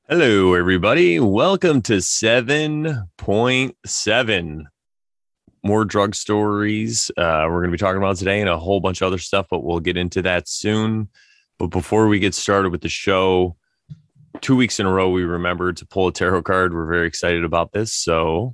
Hello, everybody. Welcome to 7.7. More drug stories we're going to be talking about today and a whole bunch of other stuff, but we'll get into that soon. But before we get started with the show, 2 weeks in a row, we remembered to pull a tarot card. We're very excited about this. So,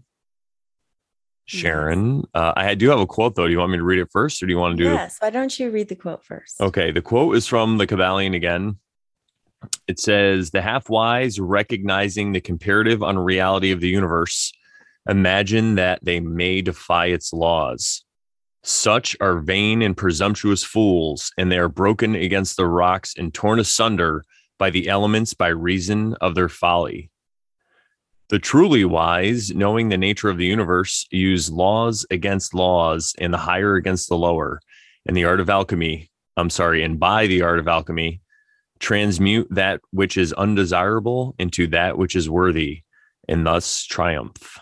Sharon, I do have a quote, though. Do you want me to read it first or do you want to do Yes. Why don't you read the quote first? Okay. The quote is from the Kybalion again. It says, the half-wise, recognizing the comparative unreality of the universe, imagine that they may defy its laws. Such are vain and presumptuous fools, and they are broken against the rocks and torn asunder by the elements by reason of their folly. The truly wise, knowing the nature of the universe, use laws against laws and the higher against the lower. And the art of alchemy, and by the art of alchemy, transmute that which is undesirable into that which is worthy, and thus triumph.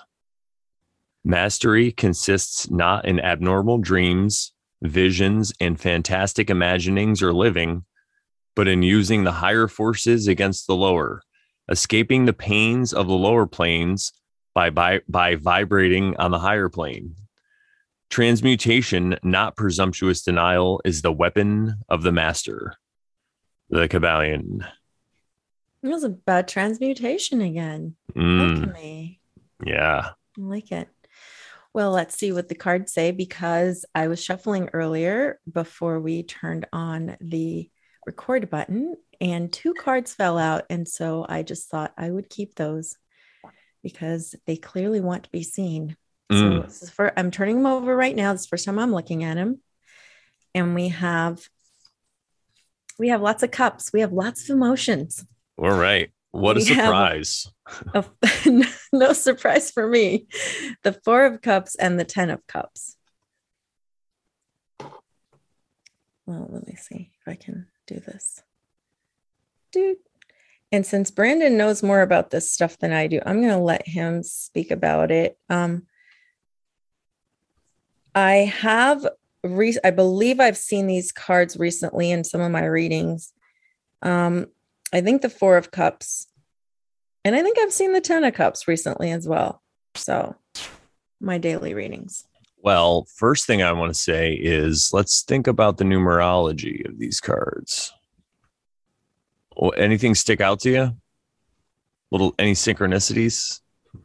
Mastery consists not in abnormal dreams, visions, and fantastic imaginings or living, but in using the higher forces against the lower, escaping the pains of the lower planes by vibrating on the higher plane. Transmutation, not presumptuous denial, is the weapon of the master. The Kybalion. It was about transmutation again. Alchemy. Yeah. I like it. Well, let's see what the cards say, because I was shuffling earlier before we turned on the record button and 2 cards fell out. And so I just thought I would keep those because they clearly want to be seen. So this is I'm turning them over right now. This is the first time I'm looking at them. And we have lots of cups. We have lots of emotions. All right. What a surprise. No surprise for me. The 4 of Cups and the 10 of Cups. Well, let me see if I can do this. Dude. And since Brandon knows more about this stuff than I do, I'm going to let him speak about it. I believe I've seen these cards recently in some of my readings. I think the 4 of Cups, and I think I've seen the 10 of Cups recently as well. So my daily readings. Well, first thing I want to say is let's think about the numerology of these cards. Anything stick out to you? Any synchronicities?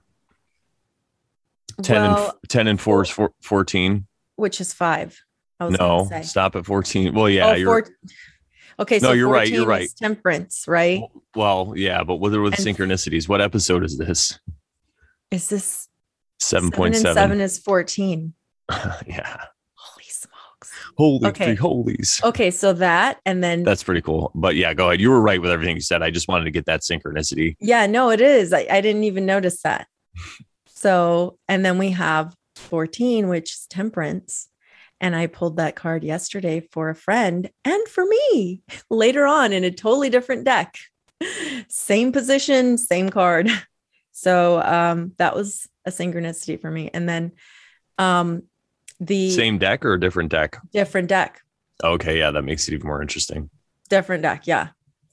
10 and 4 is 14. Which is 5. No, stop at 14. Well, yeah, okay, so you're right. You're right. Is temperance, right? Well, yeah, but what are the synchronicities? What episode is this? Is this 7.7? 7 is 14. Yeah. Holy smokes. Three holies. Okay, so that, and then that's pretty cool. But yeah, go ahead. You were right with everything you said. I just wanted to get that synchronicity. Yeah, no, it is. I didn't even notice that. So, and then we have 14, which is temperance. And I pulled that card yesterday for a friend and for me later on in a totally different deck. Same position, same card. So that was a synchronicity for me. And then the same deck or a different deck? Different deck. Okay, yeah, that makes it even more interesting. Different deck, yeah.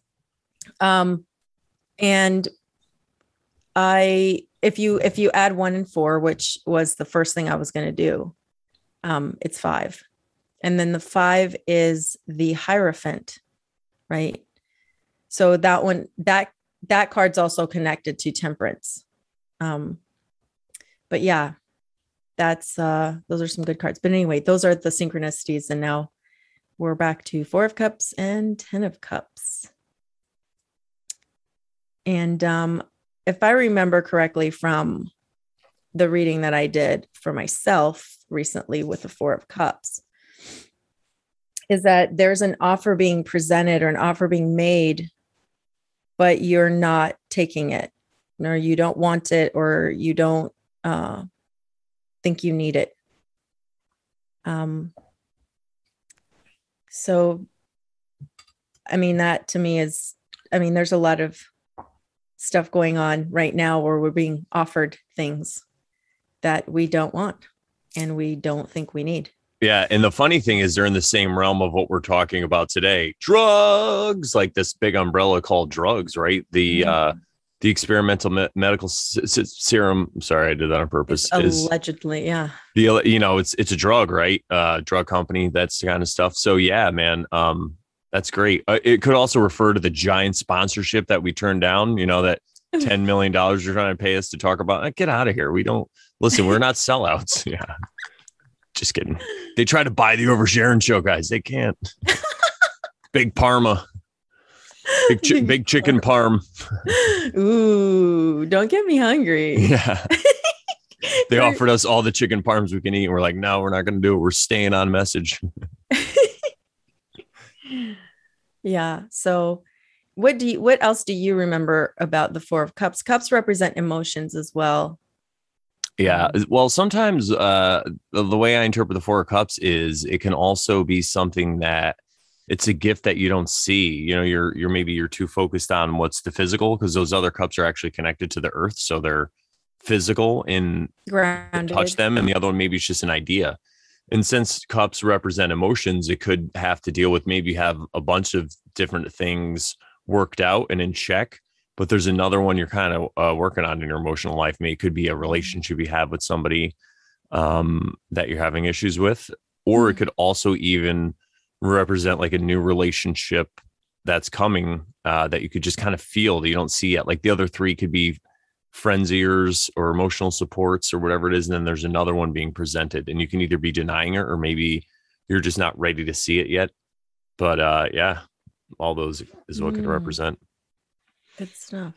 And if you add 1 and 4, which was the first thing I was going to do, it's 5. And then the 5 is the Hierophant, right? So that one, that card's also connected to temperance. But yeah, that's those are some good cards. But anyway, those are the synchronicities. And now we're back to 4 of Cups and 10 of Cups. And if I remember correctly from the reading that I did for myself recently with the 4 of Cups, is that there's an offer being presented or an offer being made, but you're not taking it, or you don't want it, or you don't think you need it. So, I mean, that to me is, there's a lot of stuff going on right now where we're being offered things that we don't want and we don't think we need. Yeah. And the funny thing is they're in the same realm of what we're talking about today. Drugs, like this big umbrella called drugs, right? The the experimental medical serum. Sorry, I did that on purpose. It's allegedly, yeah. It's a drug, right? Drug company. That's the kind of stuff. So yeah, man. That's great. It could also refer to the giant sponsorship that we turned down. That $10 million you're trying to pay us to talk about. Get out of here. We don't listen. We're not sellouts. Yeah. Just kidding. They try to buy the Oversharing show, guys. They can't. Big Parma. Big chicken parm. Ooh, don't get me hungry. Yeah. They offered us all the chicken parms we can eat. And we're like, no, we're not going to do it. We're staying on message. Yeah. So what else do you remember about the Four of Cups? Cups represent emotions as well. Yeah. Well, sometimes the way I interpret the Four of Cups is it can also be something that it's a gift that you don't see. You're too focused on what's the physical, because those other cups are actually connected to the earth. So they're physical and touch them. And the other one, maybe it's just an idea. And since cups represent emotions, it could have to deal with maybe have a bunch of different things worked out and in check. But there's another one you're kind of working on in your emotional life. Maybe it could be a relationship you have with somebody that you're having issues with, or it could also even represent like a new relationship that's coming that you could just kind of feel that you don't see yet. Like the other three could be friends of yours or emotional supports or whatever it is. And then there's another one being presented, and you can either be denying it or maybe you're just not ready to see it yet. But yeah, all those is what could represent. Good stuff.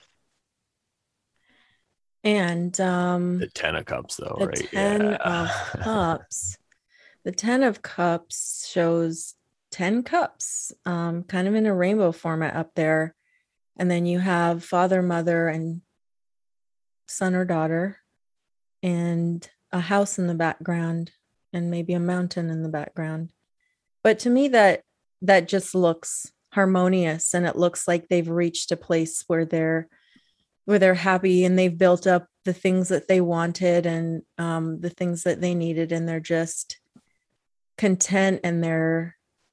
And the 10 of cups though, the right? 10 of cups. The 10 of cups shows 10 cups, kind of in a rainbow format up there. And then you have father, mother, and son or daughter, and a house in the background, and maybe a mountain in the background. But to me, that just looks harmonious, and it looks like they've reached a place where they're happy, and they've built up the things that they wanted and the things that they needed, and they're just content, and they're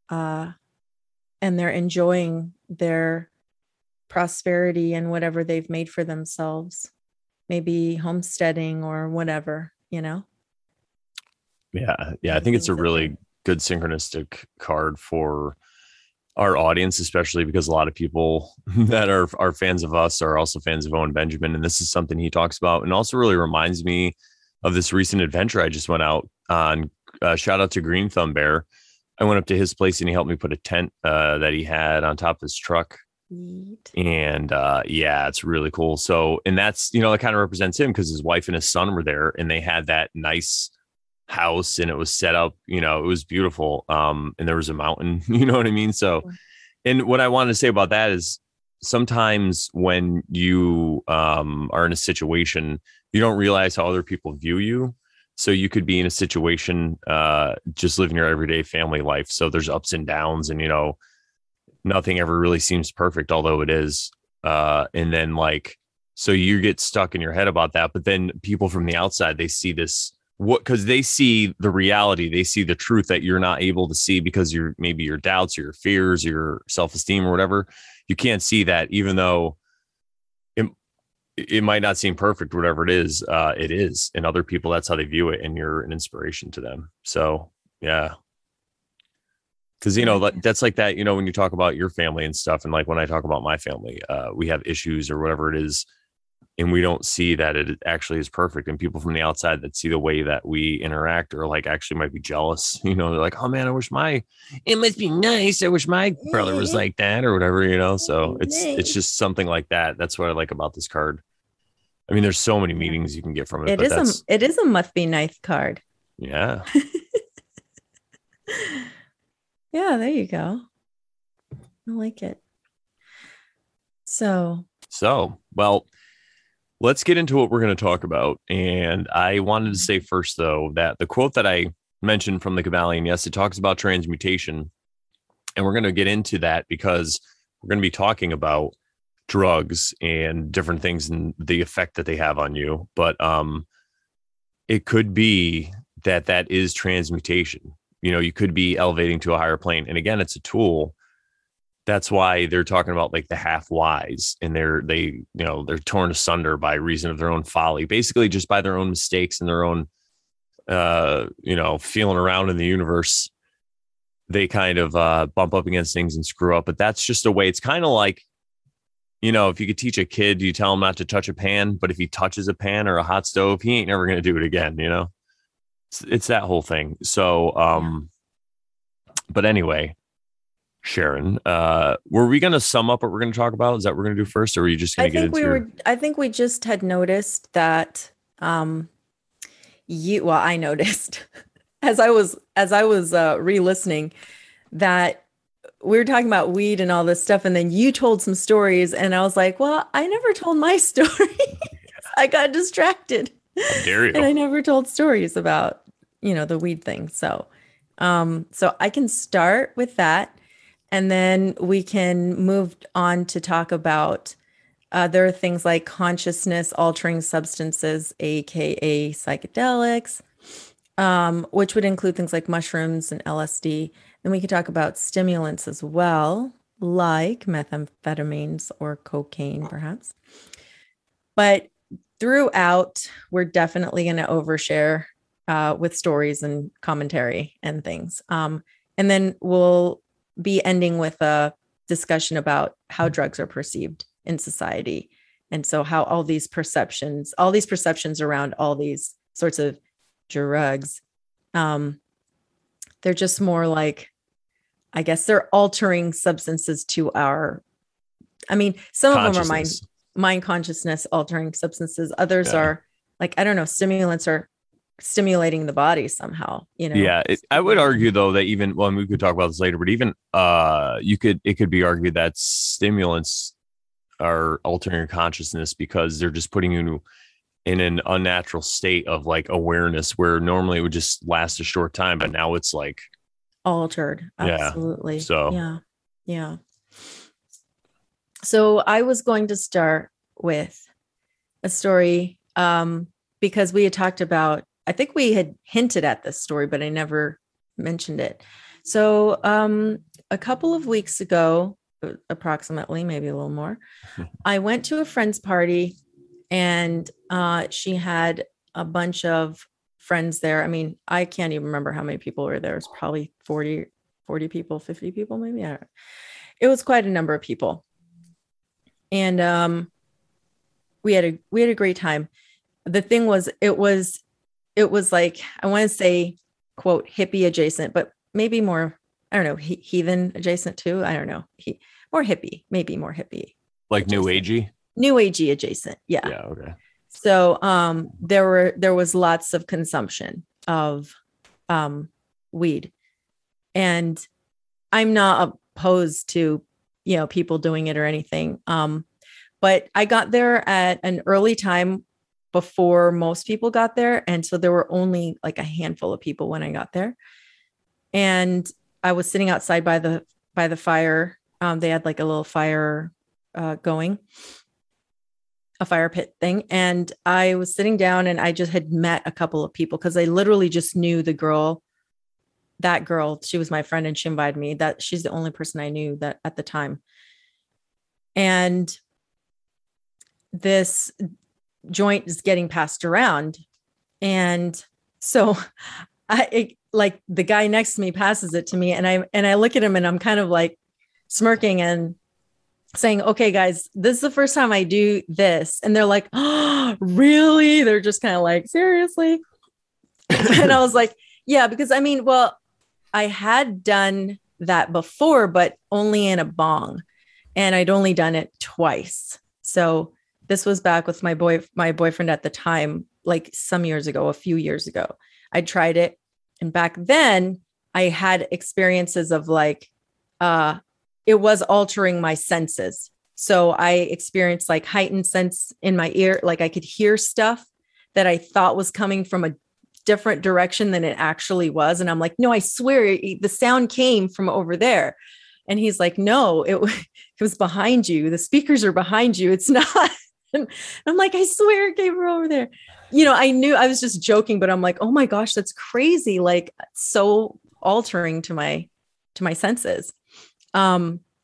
enjoying their prosperity and whatever they've made for themselves, maybe homesteading or whatever, Yeah. I think it's a really good synchronistic card for our audience, especially because a lot of people that are fans of us are also fans of Owen Benjamin. And this is something he talks about, and also really reminds me of this recent adventure I just went out on. Shout out to Green Thumb Bear. I went up to his place and he helped me put a tent that he had on top of his truck. Neat. And yeah, it's really cool. So, and that's, that kind of represents him, because his wife and his son were there, and they had that nice house, and it was set up, it was beautiful. And there was a mountain, you know what I mean? So, and what I wanted to say about that is sometimes when you are in a situation, you don't realize how other people view you. So you could be in a situation just living your everyday family life. So there's ups and downs, and, nothing ever really seems perfect, although it is. And then so you get stuck in your head about that. But then people from the outside, they see this, because they see the reality, they see the truth that you're not able to see because maybe your doubts or your fears, your self-esteem or whatever. You can't see that, even though it might not seem perfect, whatever it is. And other people, that's how they view it. And you're an inspiration to them. So, yeah. Because, that's like that, when you talk about your family and stuff, and like when I talk about my family, we have issues or whatever it is, and we don't see that it actually is perfect. And people from the outside that see the way that we interact or actually might be jealous, they're like, oh man, it must be nice. I wish my brother was like that or whatever, so it's just something like that. That's what I like about this card. I mean, there's so many meanings you can get from it. It is a must be nice card. Yeah. Yeah, there you go. I like it. So, well, let's get into what we're going to talk about. And I wanted to say first, though, that the quote that I mentioned from the Kybalion, yes, it talks about transmutation. And we're going to get into that because we're going to be talking about drugs and different things and the effect that they have on you. But it could be that is transmutation. You could be elevating to a higher plane. And again, it's a tool. That's why they're talking about like the half wise, and they're torn asunder by reason of their own folly, basically just by their own mistakes and their own feeling around in the universe. They kind of bump up against things and screw up. But that's just a way. It's kind of like, if you could teach a kid, you tell him not to touch a pan, but if he touches a pan or a hot stove, he ain't never going to do it again. It's that whole thing. So, but anyway, Sharon, were we going to sum up what we're going to talk about? Is that what we're going to do first, or are you just going to get into? I think we just had noticed that. I noticed as I was re-listening that we were talking about weed and all this stuff, and then you told some stories, and I was like, well, I never told my story. I got distracted. How dare you? And I never told stories about, the weed thing. So I can start with that, and then we can move on to talk about there are things like consciousness altering substances, aka psychedelics, which would include things like mushrooms and LSD. Then we could talk about stimulants as well, like methamphetamines or cocaine, perhaps. But throughout, we're definitely going to overshare with stories and commentary and things. And then we'll be ending with a discussion about how drugs are perceived in society. And so how all these perceptions around all these sorts of drugs, they're just more like, I guess they're altering substances to some of them are mind consciousness altering substances. Others are like, I don't know, stimulants are stimulating the body somehow, Yeah. I would argue though that and we could talk about this later, but even it could be argued that stimulants are altering your consciousness because they're just putting you in an unnatural state of like awareness where normally it would just last a short time, but now it's like altered. Absolutely. Yeah. So yeah. So I was going to start with a story because we had talked about, I think we had hinted at this story, but I never mentioned it. So a couple of weeks ago, approximately, maybe a little more, I went to a friend's party, and she had a bunch of friends there. I mean, I can't even remember how many people were there. It was probably 40 people, 50 people, maybe. I don't know. It was quite a number of people. And we had a great time. The thing was, it was like, I want to say, quote, hippie adjacent, but maybe more, I don't know, heathen adjacent too. I don't know. More hippie, maybe more hippie. Like adjacent. New agey adjacent. Yeah. Yeah. Okay. So there was lots of consumption of weed, and I'm not opposed to, people doing it or anything. But I got there at an early time before most people got there. And so there were only like a handful of people when I got there. And I was sitting outside by the fire. They had like a little fire going, a fire pit thing. And I was sitting down, and I just had met a couple of people because I literally just knew that girl, she was my friend, and she invited me. That she's the only person I knew that at the time. And this joint is getting passed around. And so like the guy next to me passes it to me, and I look at him, and I'm kind of like smirking and saying, okay, guys, this is the first time I do this. And they're like, oh, really? They're just kind of like, seriously? And I was like, yeah, because I had done that before, but only in a bong, and I'd only done it twice. So this was back with my boyfriend at the time, like some years ago, a few years ago. I tried it. And back then I had experiences of like, it was altering my senses. So I experienced like heightened sense in my ear. Like I could hear stuff that I thought was coming from a different direction than it actually was. And I'm like, no, I swear the sound came from over there. And he's like, no, it was behind you. The speakers are behind you. It's not. And I'm like, I swear it came from over there. I knew I was just joking, but I'm like, oh my gosh, that's crazy. Like so altering to my senses.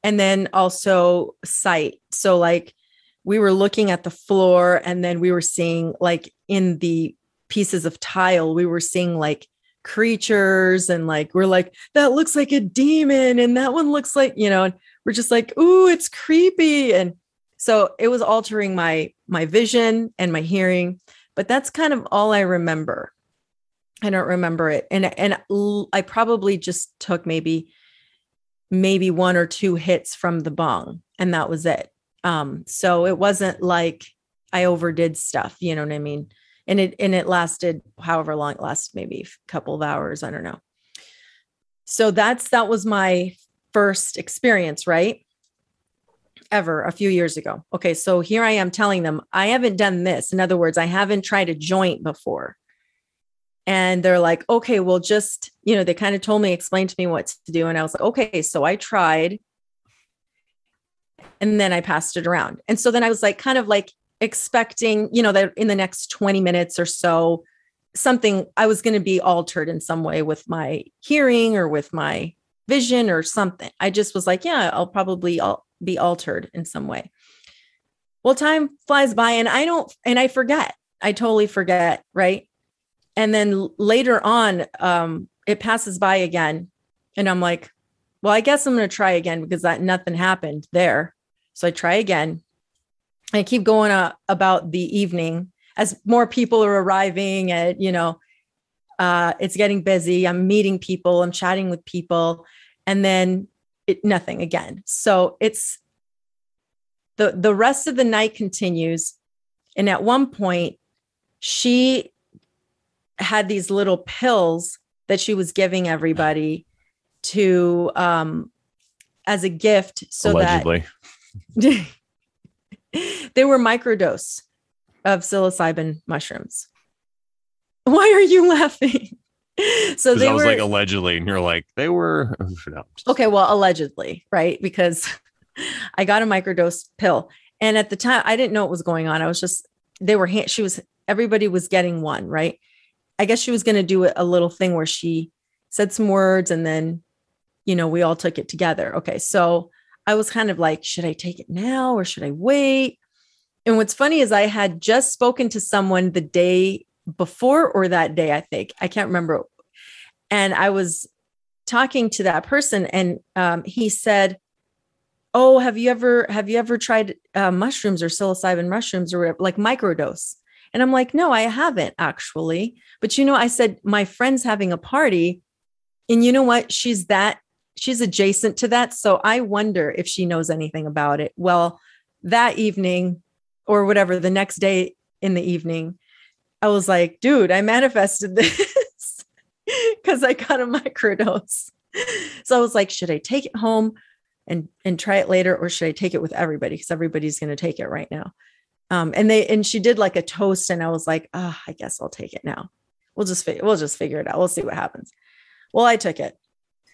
And then also sight. So like we were looking at the floor and then we were seeing like in the pieces of tile, we were seeing like creatures and like, we're like, that looks like a demon. And that one looks like, and we're just like, ooh, it's creepy. And so it was altering my vision and my hearing, but that's kind of all I remember. I don't remember it. And I probably just took maybe one or two hits from the bong and that was it. So it wasn't like I overdid stuff, you know what I mean? And it lasted however long it lasted, maybe a couple of hours. I don't know. So that was my first experience, right? Ever a few years ago. Okay. So here I am telling them I haven't done this. In other words, I haven't tried a joint before. And they're like, okay, well, just, they kind of told me, explained to me what to do. And I was like, okay, so I tried. And then I passed it around. And so then I was like, kind of like expecting, that in the next 20 minutes or so, something I was going to be altered in some way with my hearing or with my vision or something. I just was like, yeah, I'll probably be altered in some way. Well, time flies by and I forget. I totally forget. Right. And then later on, it passes by again. And I'm like, well, I guess I'm going to try again because nothing happened there. So I try again. I keep going about the evening as more people are arriving and, it's getting busy. I'm meeting people, I'm chatting with people, and then nothing again. So it's the rest of the night continues. And at one point she had these little pills that she was giving everybody to, as a gift. So allegedly. That they were microdose of psilocybin mushrooms. Why are you laughing? So they was like allegedly, and you're like, they were no, okay. Well, allegedly, right? Because I got a microdose pill, and at the time, I didn't know what was going on. I was just everybody was getting one, right? I guess she was going to do a little thing where she said some words, and then, we all took it together. Okay, so I was kind of like, should I take it now or should I wait? And what's funny is I had just spoken to someone the day before or that day, I think, I can't remember. And I was talking to that person and he said, oh, have you ever tried mushrooms or psilocybin mushrooms or whatever, like microdose? And I'm like, no, I haven't actually. But, I said, my friend's having a party and you know what? She's adjacent to that. So I wonder if she knows anything about it. Well, that evening or whatever, the next day in the evening, I was like, dude, I manifested this because I got a microdose. So I was like, should I take it home and try it later? Or should I take it with everybody? Because everybody's going to take it right now. And she did like a toast and I was like, I guess I'll take it now. We'll just figure it out. We'll see what happens. Well, I took it.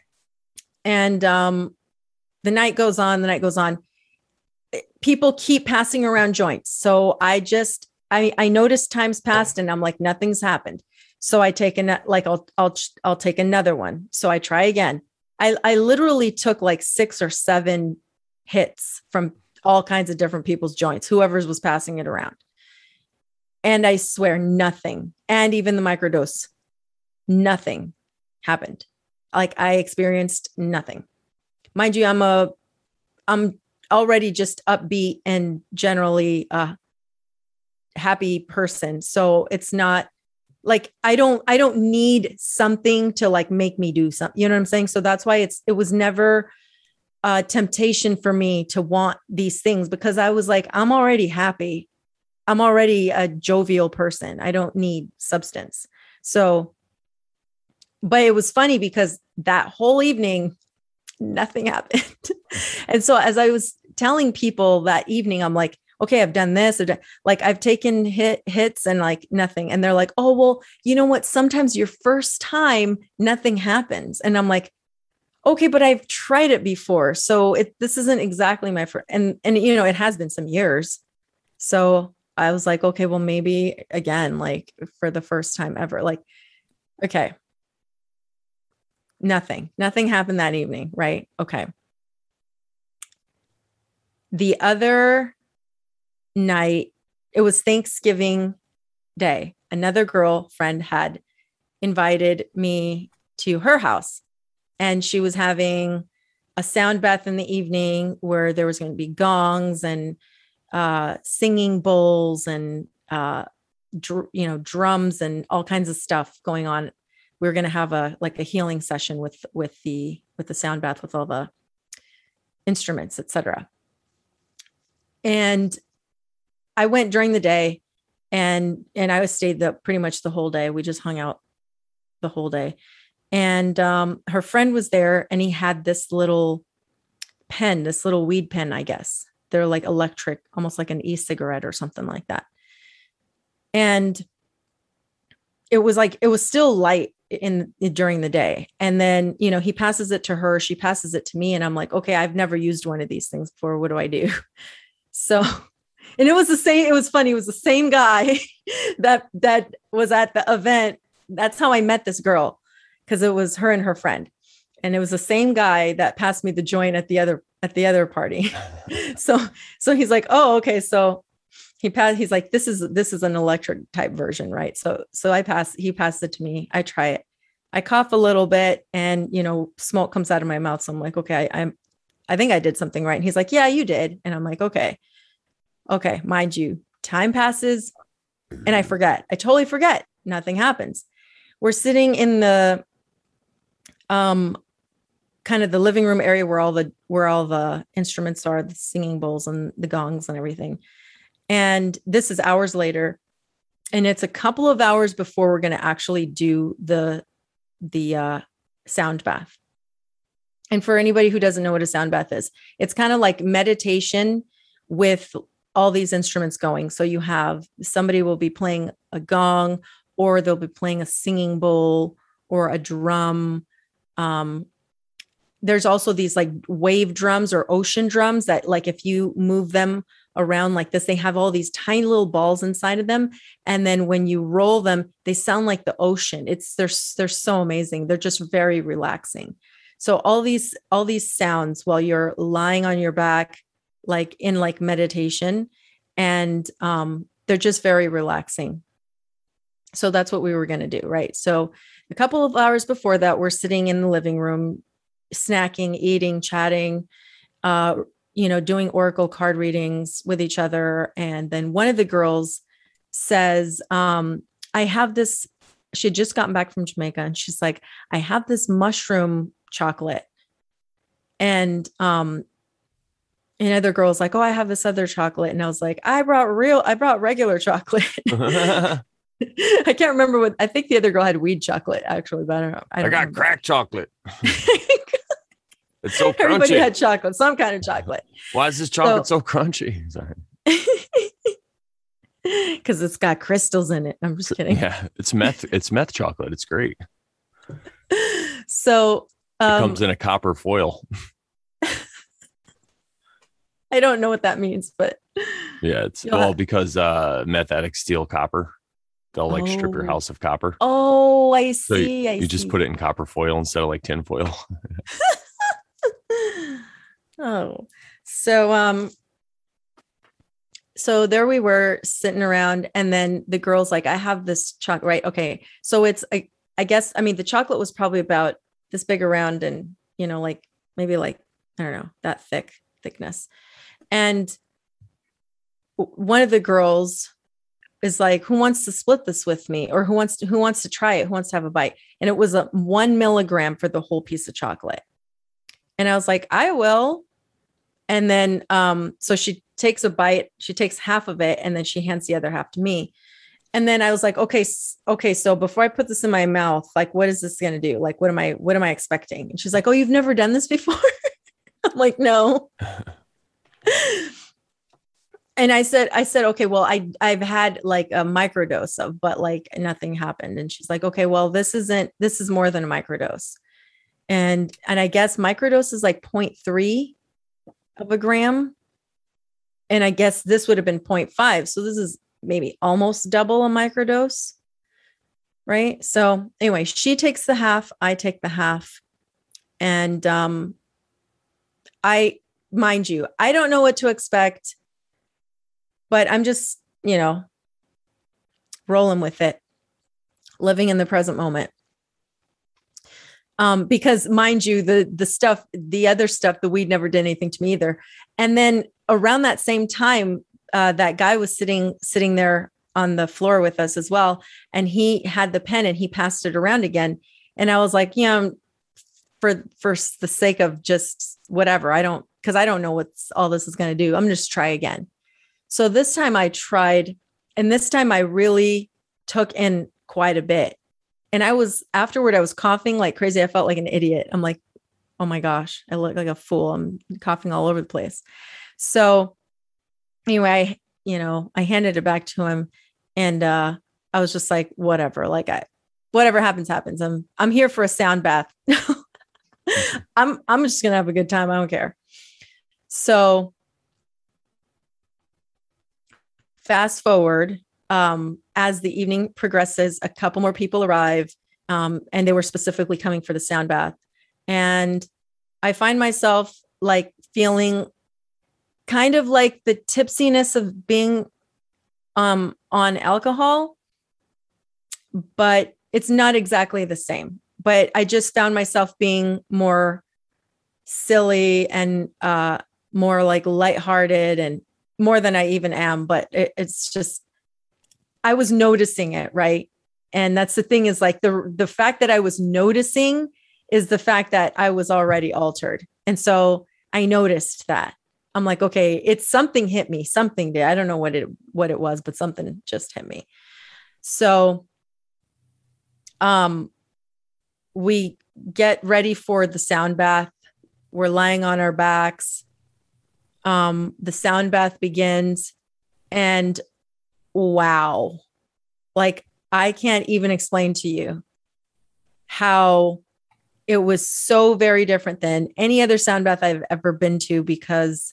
And the night goes on. People keep passing around joints. So I noticed time's passed and I'm like, nothing's happened. So I take I'll take another one. So I try again. I literally took like 6 or 7 hits from all kinds of different people's joints, whoever's was passing it around. And I swear nothing. And even the microdose, nothing happened. Like I experienced nothing. Mind you, I'm already just upbeat and generally a happy person. So it's not like, I don't need something to like make me do something. You know what I'm saying? So that's why it was never a temptation for me to want these things because I was like, I'm already happy. I'm already a jovial person. I don't need substance. So, but it was funny because that whole evening, nothing happened. And so as I was telling people that evening, I'm like, okay, I've done this. Like I've taken hits and like nothing. And they're like, oh, well, you know what? Sometimes your first time, nothing happens. And I'm like, okay, but I've tried it before. So this isn't exactly my first. And, it has been some years. So I was like, okay, well, maybe again, like for the first time ever, like, okay. Nothing happened that evening. Right. Okay. The other night, it was Thanksgiving Day. Another girlfriend had invited me to her house, and she was having a sound bath in the evening where there was going to be gongs and singing bowls and drums and all kinds of stuff going on. We were going to have a healing session with the sound bath with all the instruments, etc. And I went during the day, and I stayed pretty much the whole day. We just hung out the whole day. And her friend was there, and he had this little pen, this little weed pen, I guess. They're like electric, almost like an e-cigarette or something like that. And it was still light during the day. And then, he passes it to her, she passes it to me, and I'm like, okay, I've never used one of these things before. What do I do? So, and it was funny. It was the same guy that was at the event. That's how I met this girl, because it was her and her friend. And it was the same guy that passed me the joint at the other party. So he's like, oh, okay. So he's like, this is an electric type version, right? So he passed it to me. I try it. I cough a little bit, and smoke comes out of my mouth. So I'm like, okay, I think I did something right. And he's like, yeah, you did. And I'm like, okay, mind you, time passes and I forget. I totally forget. Nothing happens. We're sitting in the kind of the living room area where all the instruments are, the singing bowls and the gongs and everything. And this is hours later, and it's a couple of hours before we're going to actually do the sound bath. And for anybody who doesn't know what a sound bath is, it's kind of like meditation with all these instruments going. So you have somebody will be playing a gong, or they'll be playing a singing bowl or a drum. There's also these like wave drums or ocean drums that, like, if you move them around like this, they have all these tiny little balls inside of them. And then when you roll them, they sound like the ocean. They're so amazing. They're just very relaxing. So all these sounds while you're lying on your back, like in like meditation, and they're just very relaxing. So that's what we were going to do. Right. So a couple of hours before that, we're sitting in the living room, snacking, eating, chatting, doing oracle card readings with each other. And then one of the girls says, I have this, she had just gotten back from Jamaica, and she's like, I have this mushroom chocolate. And another girl's like, oh, I have this other chocolate. And I was like, I brought regular chocolate. I can't remember I think the other girl had weed chocolate actually, but I don't know. I got crack chocolate. It's so crunchy. Everybody had chocolate, some kind of chocolate. Why is this chocolate so crunchy? Sorry. Because it's got crystals in it. I'm just kidding. Yeah, it's meth. It's meth chocolate. It's great. So it comes in a copper foil. I don't know what that means, but yeah, it's because meth addicts steal copper. They'll like strip your house of copper. Oh, I see. So you just put it in copper foil instead of like tin foil. Oh, so there we were sitting around, and then the girl's like, I have this chocolate, right? Okay. So it's, I guess, I mean, the chocolate was probably about this big around, and, like maybe like, I don't know, that thickness. And one of the girls is like, who wants to split this with me? Or who wants to try it? Who wants to have a bite? And it was 1 milligram for the whole piece of chocolate. And I was like, I will. And then, so she takes a bite, she takes half of it, and then she hands the other half to me. And then I was like, okay. So before I put this in my mouth, like, what is this going to do? Like, what am I expecting? And she's like, oh, you've never done this before? I'm like, no. And I said, okay, well, I've had like a microdose of, but like nothing happened. And she's like, okay, well, this is more than a microdose. And I guess microdose is like 0.3 of a gram. And I guess this would have been 0.5. So this is maybe almost double a microdose. Right. So anyway, she takes the half, I take the half. And I mind you, I don't know what to expect, but I'm just, rolling with it, living in the present moment. Because mind you, the other stuff, the weed never did anything to me either. And then around that same time, that guy was sitting there on the floor with us as well. And he had the pen and he passed it around again. And I was like, for the sake of just whatever, because I don't know what all this is going to do. I'm just try again. So this time I tried, and this time I really took in quite a bit. And afterward, I was coughing like crazy. I felt like an idiot. I'm like, oh my gosh, I look like a fool. I'm coughing all over the place. So anyway, I handed it back to him, and I was just like, whatever, whatever happens. I'm here for a sound bath. I'm just going to have a good time. I don't care. So fast forward, as the evening progresses, a couple more people arrive, and they were specifically coming for the sound bath. And I find myself like feeling kind of like the tipsiness of being on alcohol, but it's not exactly the same. But I just found myself being more silly and more like lighthearted, and more than I even am. But it's just, I was noticing it, right? And that's the thing, is like the fact that I was noticing is the fact that I was already altered. And so I noticed that. I'm like, okay, it's something hit me. Something did. I don't know what it was, but something just hit me. So we get ready for the sound bath. We're lying on our backs. The sound bath begins, and wow, like I can't even explain to you how it was so very different than any other sound bath I've ever been to, because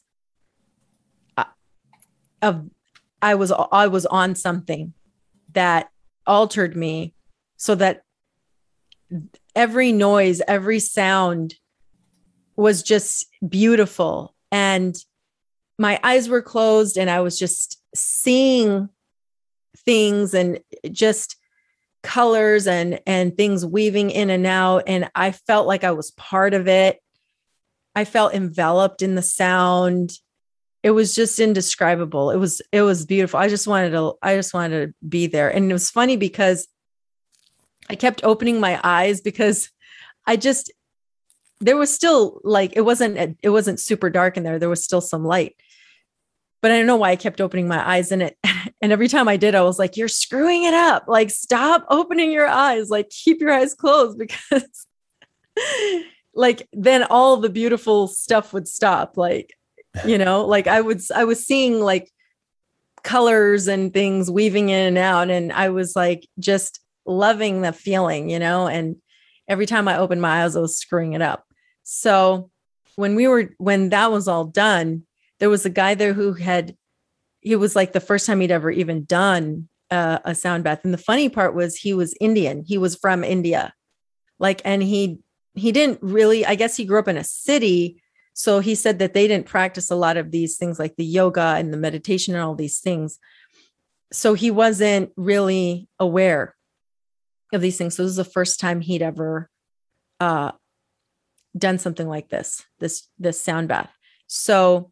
I was on something that altered me, so that every noise, every sound was just beautiful. And my eyes were closed, and I was just seeing things and just colors and things weaving in and out. And I felt like I was part of it. I felt enveloped in the sound. It was just indescribable. It was beautiful. I just wanted to be there. And it was funny because I kept opening my eyes, because there was still like, it wasn't super dark in there. There was still some light, but I don't know why I kept opening my eyes in it. And every time I did, I was like, you're screwing it up. Like, stop opening your eyes, like keep your eyes closed, because like, then all the beautiful stuff would stop. Like, like I was seeing like colors and things weaving in and out. And I was like, just loving the feeling, and every time I opened my eyes, I was screwing it up. So when that was all done, there was a guy there he was like the first time he'd ever even done a sound bath. And the funny part was, he was Indian. He was from India. Like, and he didn't really, I guess he grew up in a city. So he said that they didn't practice a lot of these things, like the yoga and the meditation and all these things. So he wasn't really aware of these things. So this is the first time he'd ever done something like this sound bath. So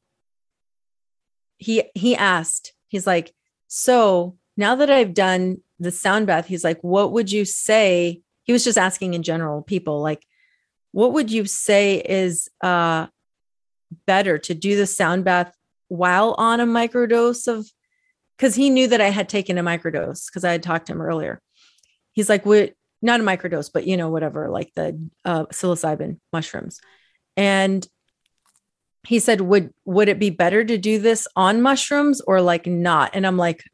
he asked, he's like, so now that I've done the sound bath, he's like, what would you say? He was just asking in general, people, like, what would you say is better, to do the sound bath while on a microdose of, because he knew that I had taken a microdose, because I had talked to him earlier. He's like, not a microdose, but whatever, like the psilocybin mushrooms. And he said, would it be better to do this on mushrooms or like not? And I'm like,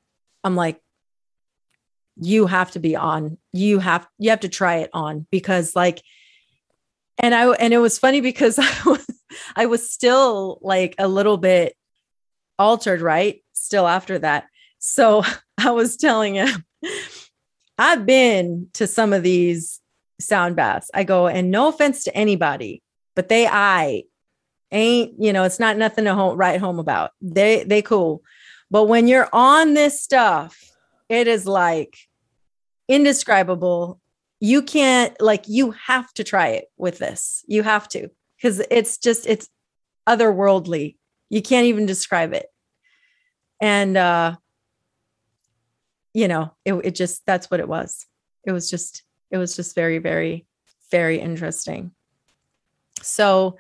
you have to be on, you have to try it on, because like, and it was funny because I was still like a little bit altered, right? Still after that. So I was telling him, I've been to some of these sound baths. I go, and no offense to anybody, but Ain't, it's not nothing to write home about. They cool. But when you're on this stuff, it is like indescribable. You can't, like, you have to try it with this. You have to, because it's otherworldly. You can't even describe it. And, it just, that's what it was. It was just very, very, very interesting. So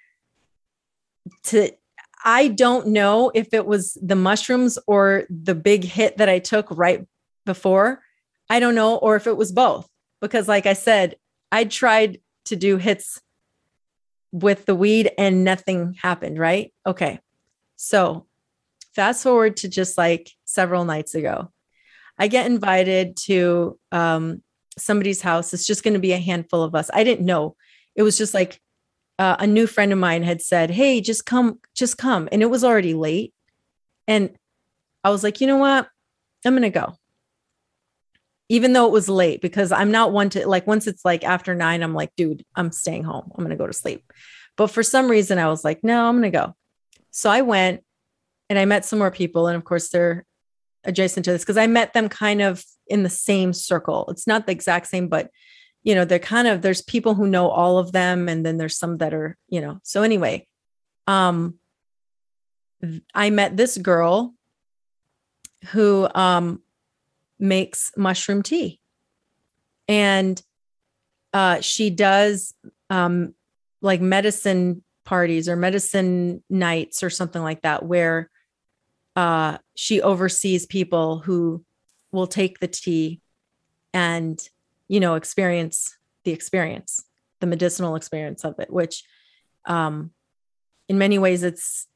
I don't know if it was the mushrooms or the big hit that I took right before. I don't know, or if it was both, because like I said, I tried to do hits with the weed and nothing happened. Right. Okay. So fast forward to just like several nights ago, I get invited to somebody's house. It's just going to be a handful of us. I didn't know. It was just like a new friend of mine had said, hey, just come. And it was already late. And I was like, you know what? I'm going to go. Even though it was late, because I'm not one to, like, once it's like after 9, I'm like, dude, I'm staying home. I'm going to go to sleep. But for some reason I was like, no, I'm going to go. So I went and I met some more people. And of course they're adjacent to this because I met them kind of in the same circle. It's not the exact same, but they're kind of, there's people who know all of them. And then there's some that are, so anyway, I met this girl who, makes mushroom tea, and she does like medicine parties or medicine nights or something like that, where she oversees people who will take the tea and experience the medicinal experience of it, which in many ways it's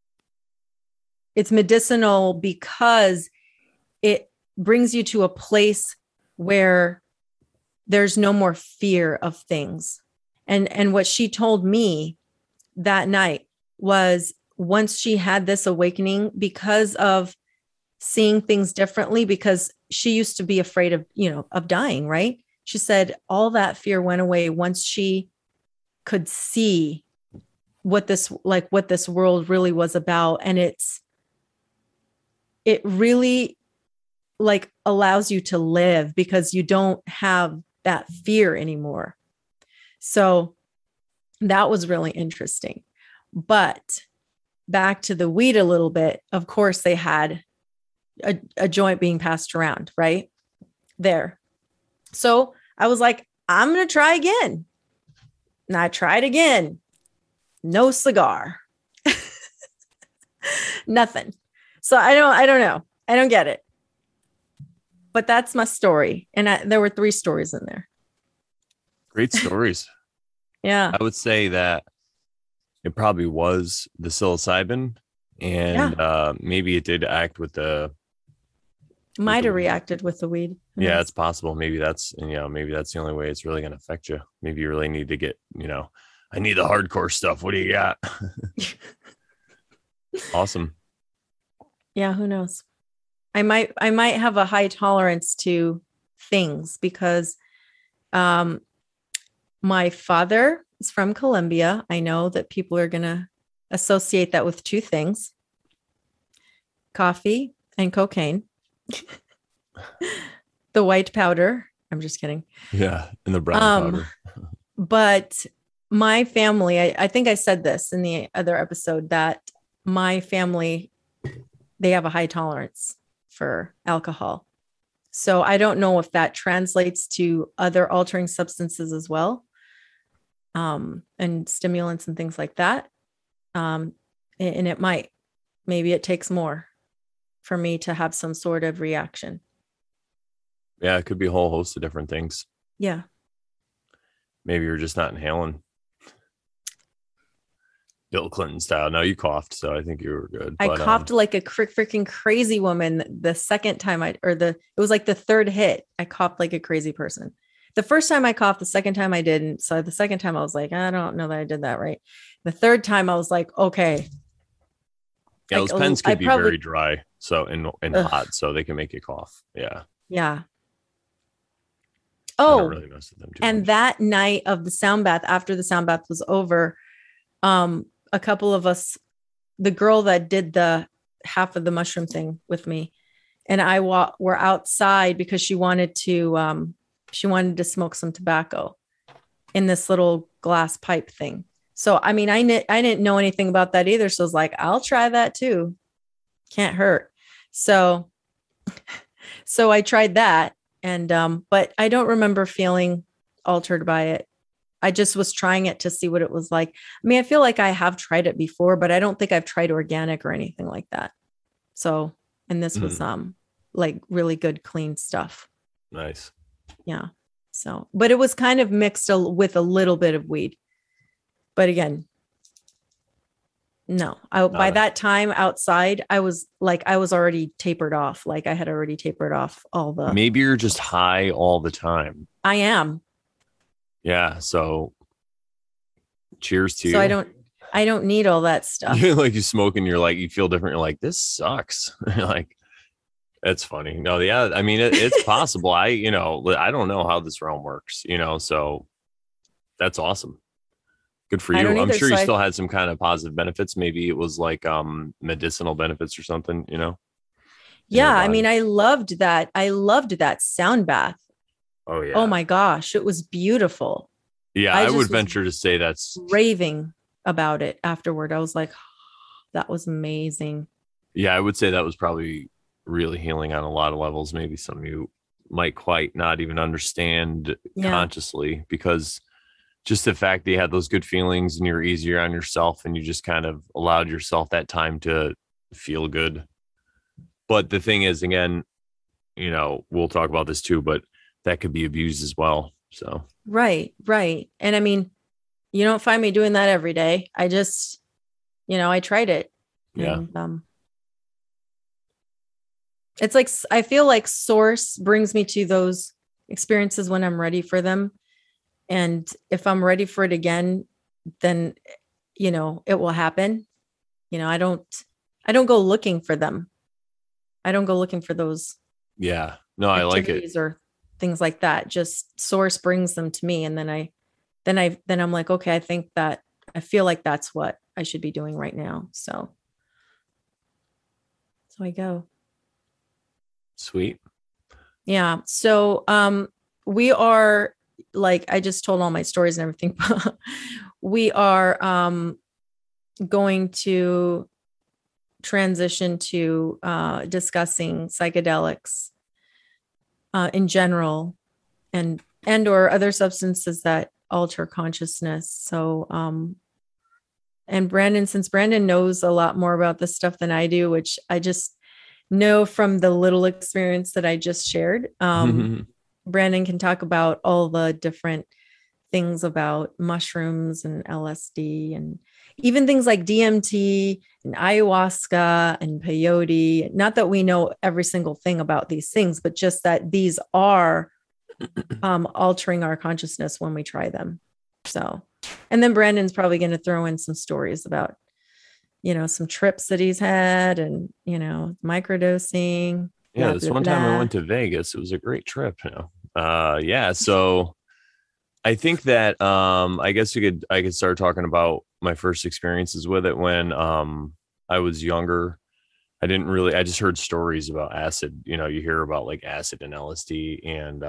medicinal because it brings you to a place where there's no more fear of things. And what she told me that night was, once she had this awakening because of seeing things differently, because she used to be afraid of, of dying, right? She said all that fear went away once she could see what this world really was about. And it really like allows you to live because you don't have that fear anymore. So that was really interesting. But back to the weed a little bit, of course they had a joint being passed around right there. So I was like, I'm going to try again. And I tried again. No cigar. Nothing. So I don't know. I don't get it. But that's my story. And there were 3 stories in there. Great stories. Yeah. I would say that it probably was the psilocybin, and maybe it did act with the. Might have reacted with the weed. Yeah, it's possible. Maybe that's the only way it's really going to affect you. Maybe you really need to get, I need the hardcore stuff. What do you got? Awesome. Yeah, who knows? I might have a high tolerance to things because my father is from Colombia. I know that people are going to associate that with 2 things: coffee and cocaine. The white powder. I'm just kidding. Yeah, and the brown powder. But my family, I think I said this in the other episode, that my family, they have a high tolerance for alcohol. So I don't know if that translates to other altering substances as well, and stimulants and things like that. And it might, maybe it takes more for me to have some sort of reaction. Yeah, it could be a whole host of different things. Yeah. Maybe you're just not inhaling Bill Clinton style. No, you coughed, so I think you were good. I coughed like a freaking crazy woman the second time it was like the 3rd hit. I coughed like a crazy person. The first time I coughed, the second time I didn't. So the second time I was like, I don't know that I did that right. The 3rd time I was like, okay. Yeah, those pens could be very dry, so and hot, so they can make you cough. Yeah. Yeah. Oh, I don't really mess with them too and much. That night of the sound bath, after the sound bath was over, a couple of us, the girl that did the half of the mushroom thing with me, and I were outside because she wanted to smoke some tobacco in this little glass pipe thing. So, I mean, I didn't know anything about that either. So I was like, I'll try that too. Can't hurt. So I tried that. And, but I don't remember feeling altered by it. I just was trying it to see what it was like. I mean, I feel like I have tried it before, but I don't think I've tried organic or anything like that. So, and this was, like really good, clean stuff. Nice. Yeah. So, but it was kind of mixed with a little bit of weed. But again, no, by that time outside, I was already tapered off. Like I had already tapered off all the. Maybe you're just high all the time. I am. Yeah. So cheers to you. So I don't need all that stuff. Like you smoke and you're like, you feel different. You're like, this sucks. Like, that's funny. No, yeah. I mean, it's possible. I don't know how this realm works, so that's awesome. Good for you. I'm sure you still had some kind of positive benefits. Maybe it was like medicinal benefits or something, Yeah. I mean, I loved that. I loved that sound bath. Oh, yeah. Oh, my gosh. It was beautiful. Yeah. I would venture to say that's raving about it afterward. I was like, oh, that was amazing. Yeah. I would say that was probably really healing on a lot of levels. Maybe some of you might quite not even understand consciously, because just the fact that you had those good feelings and you're easier on yourself and you just kind of allowed yourself that time to feel good. But the thing is, again, we'll talk about this too, but that could be abused as well. So. Right. And I mean, you don't find me doing that every day. I just, I tried it. Yeah. And, it's like, I feel like Source brings me to those experiences when I'm ready for them. And if I'm ready for it again, then, it will happen. I don't go looking for them. I don't go looking for those. Yeah, no, I like it. Or things like that. Just Source brings them to me. And then I'm like, okay, I feel like that's what I should be doing right now. So I go. Sweet. Yeah. So, we are, like, I just told all my stories and everything. We are going to transition to discussing psychedelics in general and or other substances that alter consciousness. So, and Brandon, since Brandon knows a lot more about this stuff than I do, which I just know from the little experience that I just shared, Brandon can talk about all the different things about mushrooms and LSD and even things like DMT and ayahuasca and peyote. Not that we know every single thing about these things, but just that these are altering our consciousness when we try them. So, and then Brandon's probably going to throw in some stories about, some trips that he's had and, microdosing. Yeah, this one time I went to Vegas. It was a great trip. Yeah. So I think that I guess I could start talking about my first experiences with it when I was younger. I just heard stories about acid. You hear about like acid and LSD, and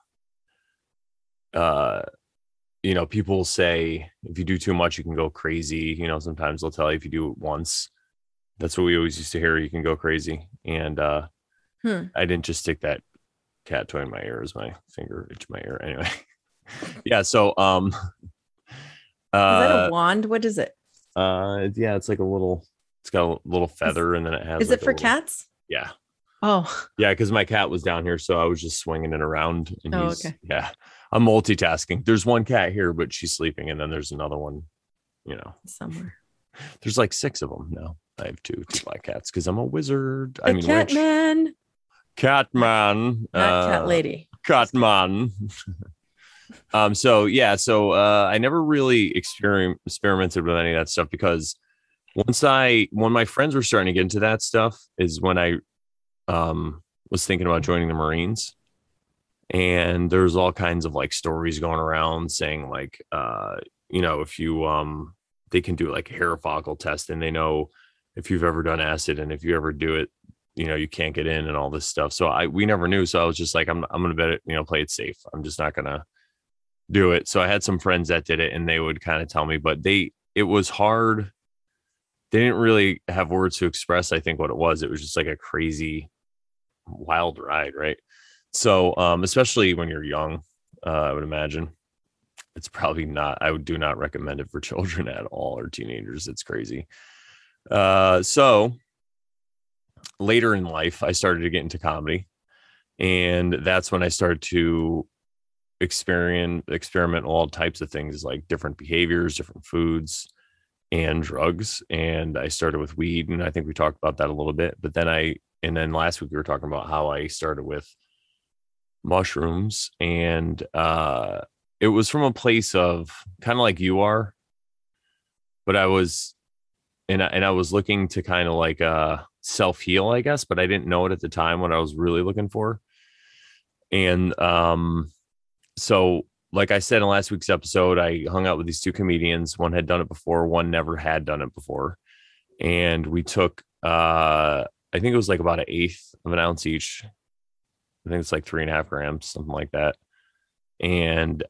people say if you do too much, you can go crazy. Sometimes they'll tell you if you do it once. That's what we always used to hear. You can go crazy. And I didn't just stick that cat toy in my ear as my finger into my ear. Anyway. Yeah. So, is that a wand? What is it? Yeah, it's like it's got a little feather and then it has. Is it for cats? Yeah. Oh. Yeah. Cause my cat was down here. So I was just swinging it around and okay. Yeah. I'm multitasking. There's one cat here, but she's sleeping. And then there's another one, somewhere. There's like 6 of them now. I have two black cats because I'm a wizard. Catman. Catman. Not cat lady. Catman. So I never really experimented with any of that stuff because when my friends were starting to get into that stuff is when I was thinking about joining the Marines. And there's all kinds of like stories going around saying like, if you they can do like a hair follicle test, and they know if you've ever done acid, and if you ever do it, you can't get in and all this stuff. So we never knew. So I was just like, I'm going to bet it, play it safe. I'm just not going to do it. So I had some friends that did it, and they would kind of tell me, but it was hard. They didn't really have words to express, I think, what it was. It was just like a crazy, wild ride, right? So, especially when you're young, I would imagine it's probably not. I do not recommend it for children at all, or teenagers. It's crazy. So later in life, I started to get into comedy, and that's when I started to experiment all types of things, like different behaviors, different foods, and drugs. And I started with weed, and I think we talked about that a little bit. But then last week we were talking about how I started with mushrooms, and it was from a place of kind of like you are, but I was I was looking to kind of like self heal, I guess, but I didn't know it at the time what I was really looking for. And so like I said in last week's episode, I hung out with these two comedians. One had done it before, one never had done it before. And we took, I think it was like about 1/8 of an ounce each. I think it's like 3.5 grams, something like that. And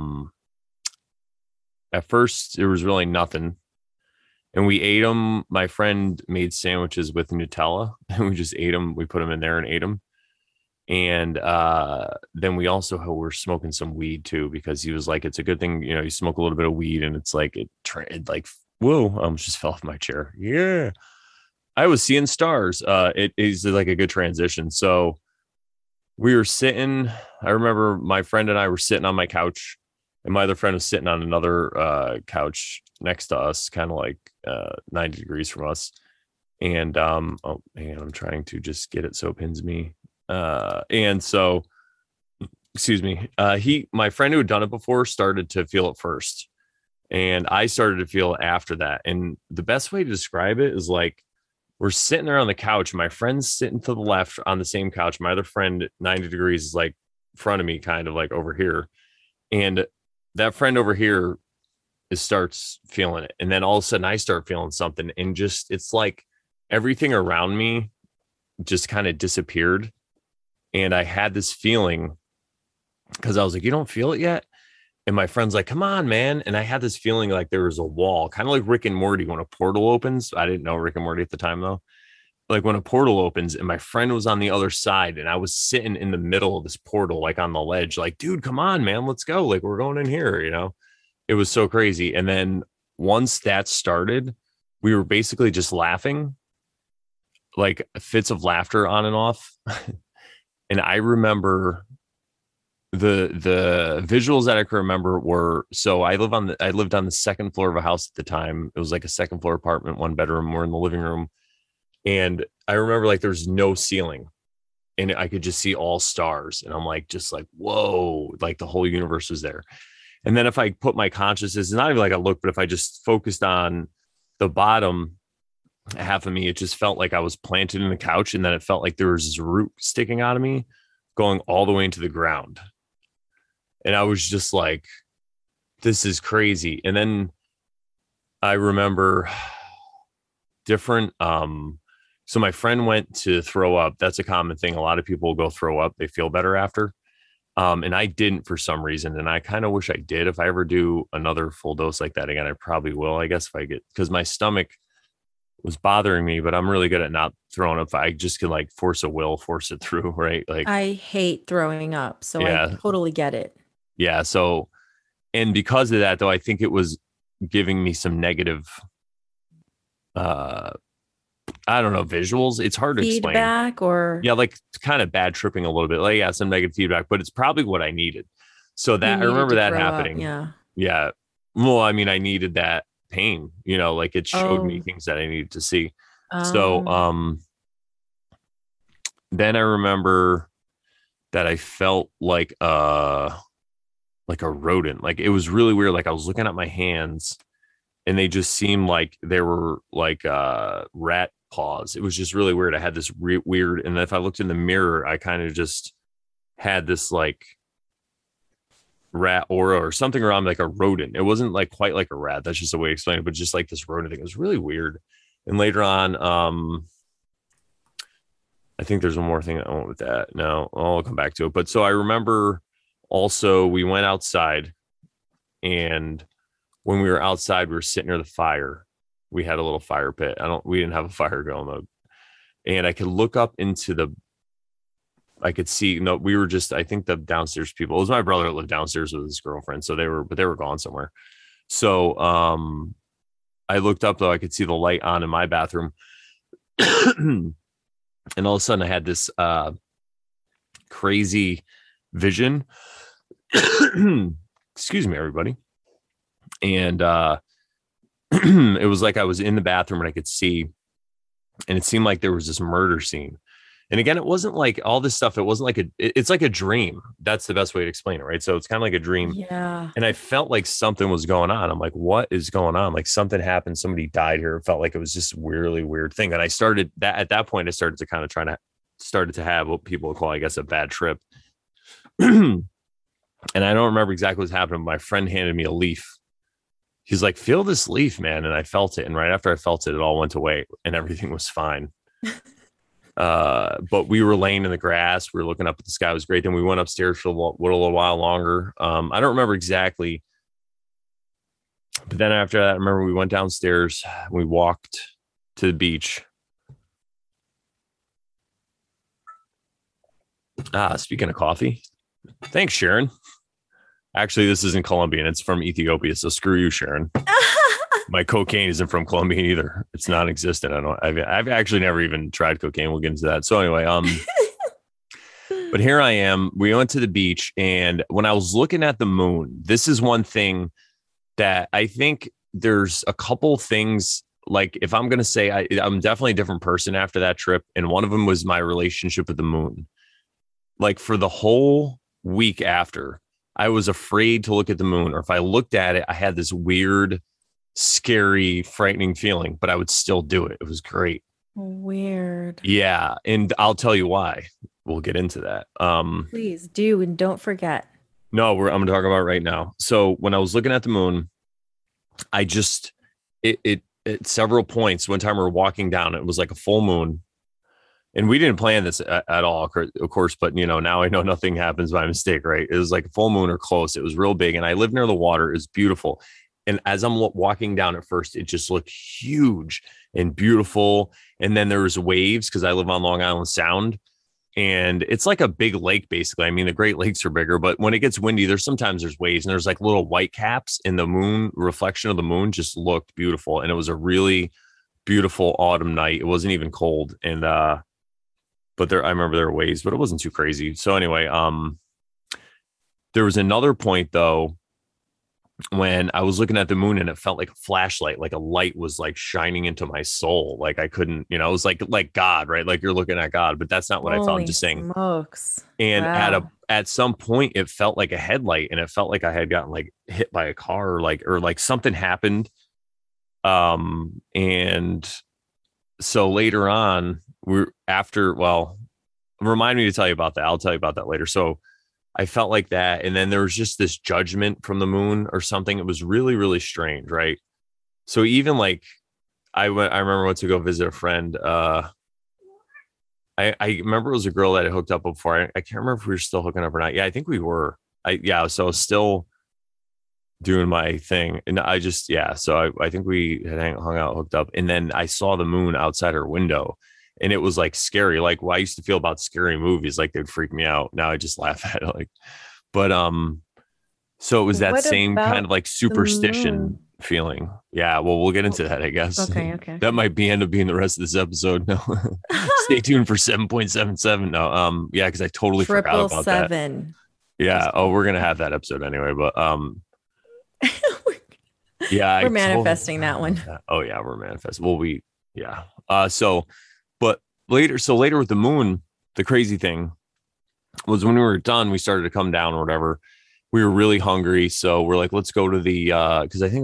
at first there was really nothing. And we ate them. My friend made sandwiches with Nutella, and we just ate them. We put them in there and ate them. And then we also were smoking some weed too, because he was like, it's a good thing, you smoke a little bit of weed, and it's like, it like, whoa, I almost just fell off my chair. Yeah. I was seeing stars. It is like a good transition. So we were sitting, I remember my friend and I were sitting on my couch, and my other friend was sitting on another couch next to us, kind of like 90 degrees from us. And oh man, I'm trying to just get it so it pins me. And so, excuse me, my friend who had done it before started to feel it first, and I started to feel it after that. And the best way to describe it is like, we're sitting there on the couch. My friend's sitting to the left on the same couch. My other friend, 90 degrees, is like in front of me, kind of like over here. And that friend over here starts feeling it. And then all of a sudden I start feeling something, and just, it's like everything around me just kind of disappeared. And I had this feeling, because I was like, you don't feel it yet? And my friend's like, come on, man. And I had this feeling like there was a wall, kind of like Rick and Morty when a portal opens. I didn't know Rick and Morty at the time, though. Like when a portal opens, and my friend was on the other side, and I was sitting in the middle of this portal, like on the ledge, like, dude, come on, man, let's go. Like, we're going in here. It was so crazy. And then once that started, we were basically just laughing, like fits of laughter on and off. And I remember the visuals that I can remember were, so I lived on the second floor of a house at the time. It was like a second floor apartment, 1 bedroom. We're in the living room. And I remember like there's no ceiling, and I could just see all stars. And I'm like, just like, whoa, like the whole universe was there. And then if I put my consciousness, not even like I look, but if I just focused on the bottom half of me, it just felt like I was planted in the couch, and then it felt like there was this root sticking out of me going all the way into the ground. And I was just like, this is crazy. And then I remember different so my friend went to throw up. That's a common thing. A lot of people go throw up, they feel better after. And I didn't for some reason, and I kind of wish I did. If I ever do another full dose like that again, I probably will, I guess, if I get, because my stomach was bothering me, but I'm really good at not throwing up. I just can like force it through, right? Like, I hate throwing up, so yeah, I totally get it. yeah. So, and because of that, though, I think it was giving me some negative, I don't know, visuals. It's hard to explain. Feedback, or Yeah, like kind of bad tripping a little bit. Like, yeah, some negative feedback, but it's probably what I needed. So you that I needed remember to that throw up. happening. Yeah. Yeah. Well, I mean, I needed that pain, like it showed me Oh, things that I needed to see. So, um, then I remember that I felt like a rodent. Like it was really weird. Like I was looking at my hands, and they just seemed like they were like rat paws. It was just really weird. I had this weird, and if I looked in the mirror, I kind of just had this like rat aura or something around like a rodent. It wasn't like quite like a rat. That's just a way to explain it, but just like this rodent thing. It was really weird. And later on, I think there's one more thing I want with that. No, I'll come back to it. But so I remember also we went outside, and when we were outside, we were sitting near the fire. We had a little fire pit. We didn't have a fire going though. And I could look up into I could see, no, we were just, I think the downstairs people, it was my brother that lived downstairs with his girlfriend. So they were gone somewhere. So, I looked up though, I could see the light on in my bathroom. And all of a sudden I had this crazy vision. Excuse me, everybody. And it was like I was in the bathroom and I could see, and it seemed like there was this murder scene. And again, it wasn't like all this stuff. It wasn't like it's like a dream. That's the best way to explain it, right? So it's kind of like a dream. Yeah. And I felt like something was going on. I'm like, what is going on? Like something happened. Somebody died here. It felt like it was just a really weird thing. And I started that at that point, I started to kind of started to have what people would call, I guess, a bad trip. And I don't remember exactly what's happening. My friend handed me a leaf. He's like, feel this leaf, man. And I felt it. And right after I felt it, it all went away and everything was fine. But we were laying in the grass. We were looking up at the sky. It was great. Then we went upstairs for a little while longer. I don't remember exactly. But then after that, I remember we went downstairs. We walked to the beach. Speaking of coffee, thanks, Sharon. Actually, this isn't Colombian. It's from Ethiopia. So screw you, Sharon. My cocaine isn't from Colombia either. It's non-existent. I've actually never even tried cocaine. We'll get into that. So anyway, but here I am. We went to the beach, and when I was looking at the moon, this is one thing that I think there's a couple things. Like if I'm going to say I'm definitely a different person after that trip. And one of them was my relationship with the moon. Like for the whole week after, I was afraid to look at the moon, or if I looked at it, I had this weird, scary, frightening feeling, but I would still do it. It was great. Weird. Yeah. And I'll tell you why. We'll get into that. Please do. And don't forget. No, I'm going to talk about it right now. So when I was looking at the moon, I just, it at several points, one time we were walking down, it was like a full moon. And we didn't plan this at all, of course, but now I know nothing happens by mistake, right? It was like a full moon or close. It was real big. And I lived near the water. It was beautiful. And as I'm walking down at first, it just looked huge and beautiful. And then there was waves because I live on Long Island Sound. And it's like a big lake, basically. I mean, the Great Lakes are bigger, but when it gets windy, there's waves, and there's like little white caps, and the moon reflection of the moon just looked beautiful. And it was a really beautiful autumn night. It wasn't even cold. And, but I remember there were waves, but it wasn't too crazy. So anyway, there was another point though, when I was looking at the moon and it felt like a flashlight, like a light was like shining into my soul. Like I couldn't, it was like God, right? Like you're looking at God, but that's not what I thought. I'm just saying. Smokes. And Wow. at some point it felt like a headlight, and it felt like I had gotten like hit by a car, or like something happened. And so later on, remind me to tell you about that. I'll tell you about that later. So I felt like that. And then there was just this judgment from the moon or something. It was really, really strange. Right. So even like I remember went to go visit a friend. I remember it was a girl that I hooked up before. I can't remember if we were still hooking up or not. Yeah, I think we were. So I was still doing my thing. And so I think we had hung out, hooked up. And then I saw the moon outside her window. And it was like scary. Like I used to feel about scary movies, like they'd freak me out. Now I just laugh at it. But so it was that same kind of like superstition feeling. Yeah, well, we'll get into that, I guess. Okay. That might end up being the rest of this episode. No. Stay tuned for 7.77. No, yeah, because I totally forgot about that. Yeah. Oh, we're gonna have that episode anyway. But yeah, we're manifesting that one. Oh yeah, we're manifesting. Well, but later with the moon, the crazy thing was when we were done, we started to come down or whatever. We were really hungry. So we're like, let's go to the, because I think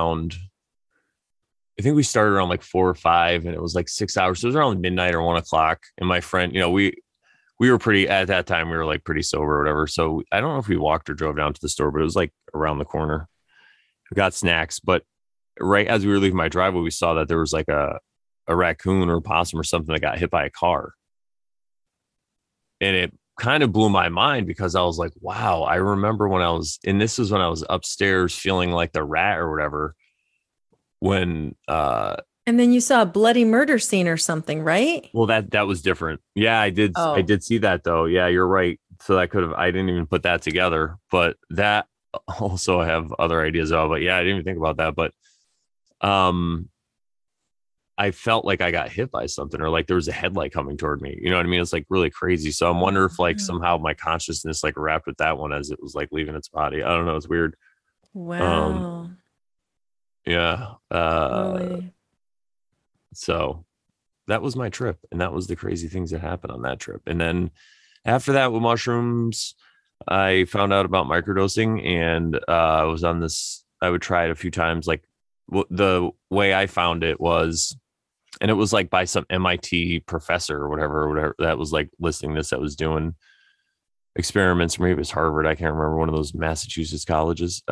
we started around like 4 or 5, and it was like 6 hours. So it was around midnight or 1 o'clock. And my friend, we we were pretty at that time. We were like pretty sober or whatever. So I don't know if we walked or drove down to the store, but it was like around the corner. We got snacks, but right as we were leaving my driveway, we saw that there was like a raccoon or a possum or something that got hit by a car. And it kind of blew my mind because I was like, wow, I remember when I was, and this was when I was upstairs feeling like the rat or whatever. When And then you saw a bloody murder scene or something, right? well, that was different. Yeah, I Oh, did see that though. Yeah, you're right. So that could have, I didn't even put that together, but that also I have other ideas about. But yeah, I didn't even think about that. But um I felt like I got hit by something or like there was a headlight coming toward me. You know what I mean? It's like really crazy. So I'm wondering if like somehow my consciousness like wrapped with that one as it was like leaving its body. I don't know. It's weird. Um, wow. yeah. Really? So that was my trip. And that was the crazy things that happened on that trip. And then after that with mushrooms, I found out about microdosing and I was on this, I would try it a few times. Like the way I found it was, and it was like by some MIT professor or whatever that was like listing this, that was doing experiments, or maybe it was Harvard. I can't remember, one of those Massachusetts colleges.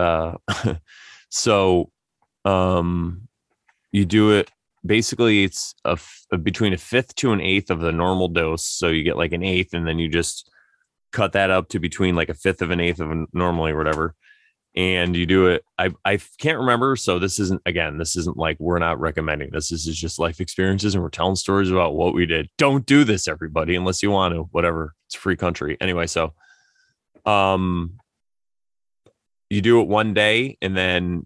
So um, you do it. Basically, it's between a fifth to an eighth of the normal dose. So you get like an eighth, and then you just cut that up to between like a fifth of an eighth of a normally or whatever. And you do it. I can't remember. So this isn't like, we're not recommending this. This is just life experiences. And we're telling stories about what we did. Don't do this, everybody, unless you want to, whatever. It's a free country. Anyway. So, you do it one day and then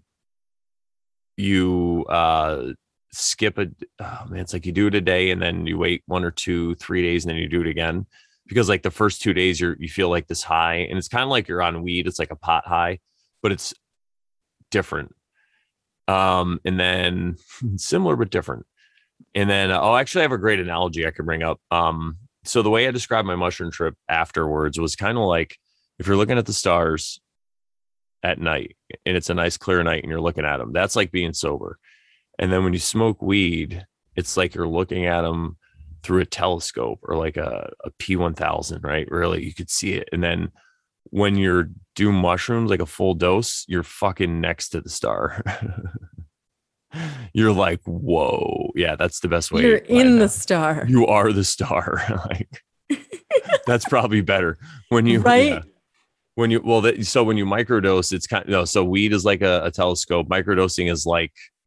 you, skip oh man, it's like you do it a day and then you wait 1 or 2, 3 days and then you do it again. Because like the first 2 days you feel like this high and it's kind of like you're on weed. It's like a pot high, but it's different. And then similar but different. And then actually I have a great analogy I could bring up. So the way I described my mushroom trip afterwards was kind of like if you're looking at the stars at night and it's a nice clear night and you're looking at them, that's like being sober. And then when you smoke weed, it's like you're looking at them through a telescope or like a P1000, right? Really, you could see it. And then when you're doing mushrooms, like a full dose, you're fucking next to the star. You're like, whoa. Yeah, that's the best way. You're in the star. You are the star. Like, that's probably better when you, right? Yeah. When you, well, so when you microdose, it's kind of, so weed is like a telescope. Microdosing is like,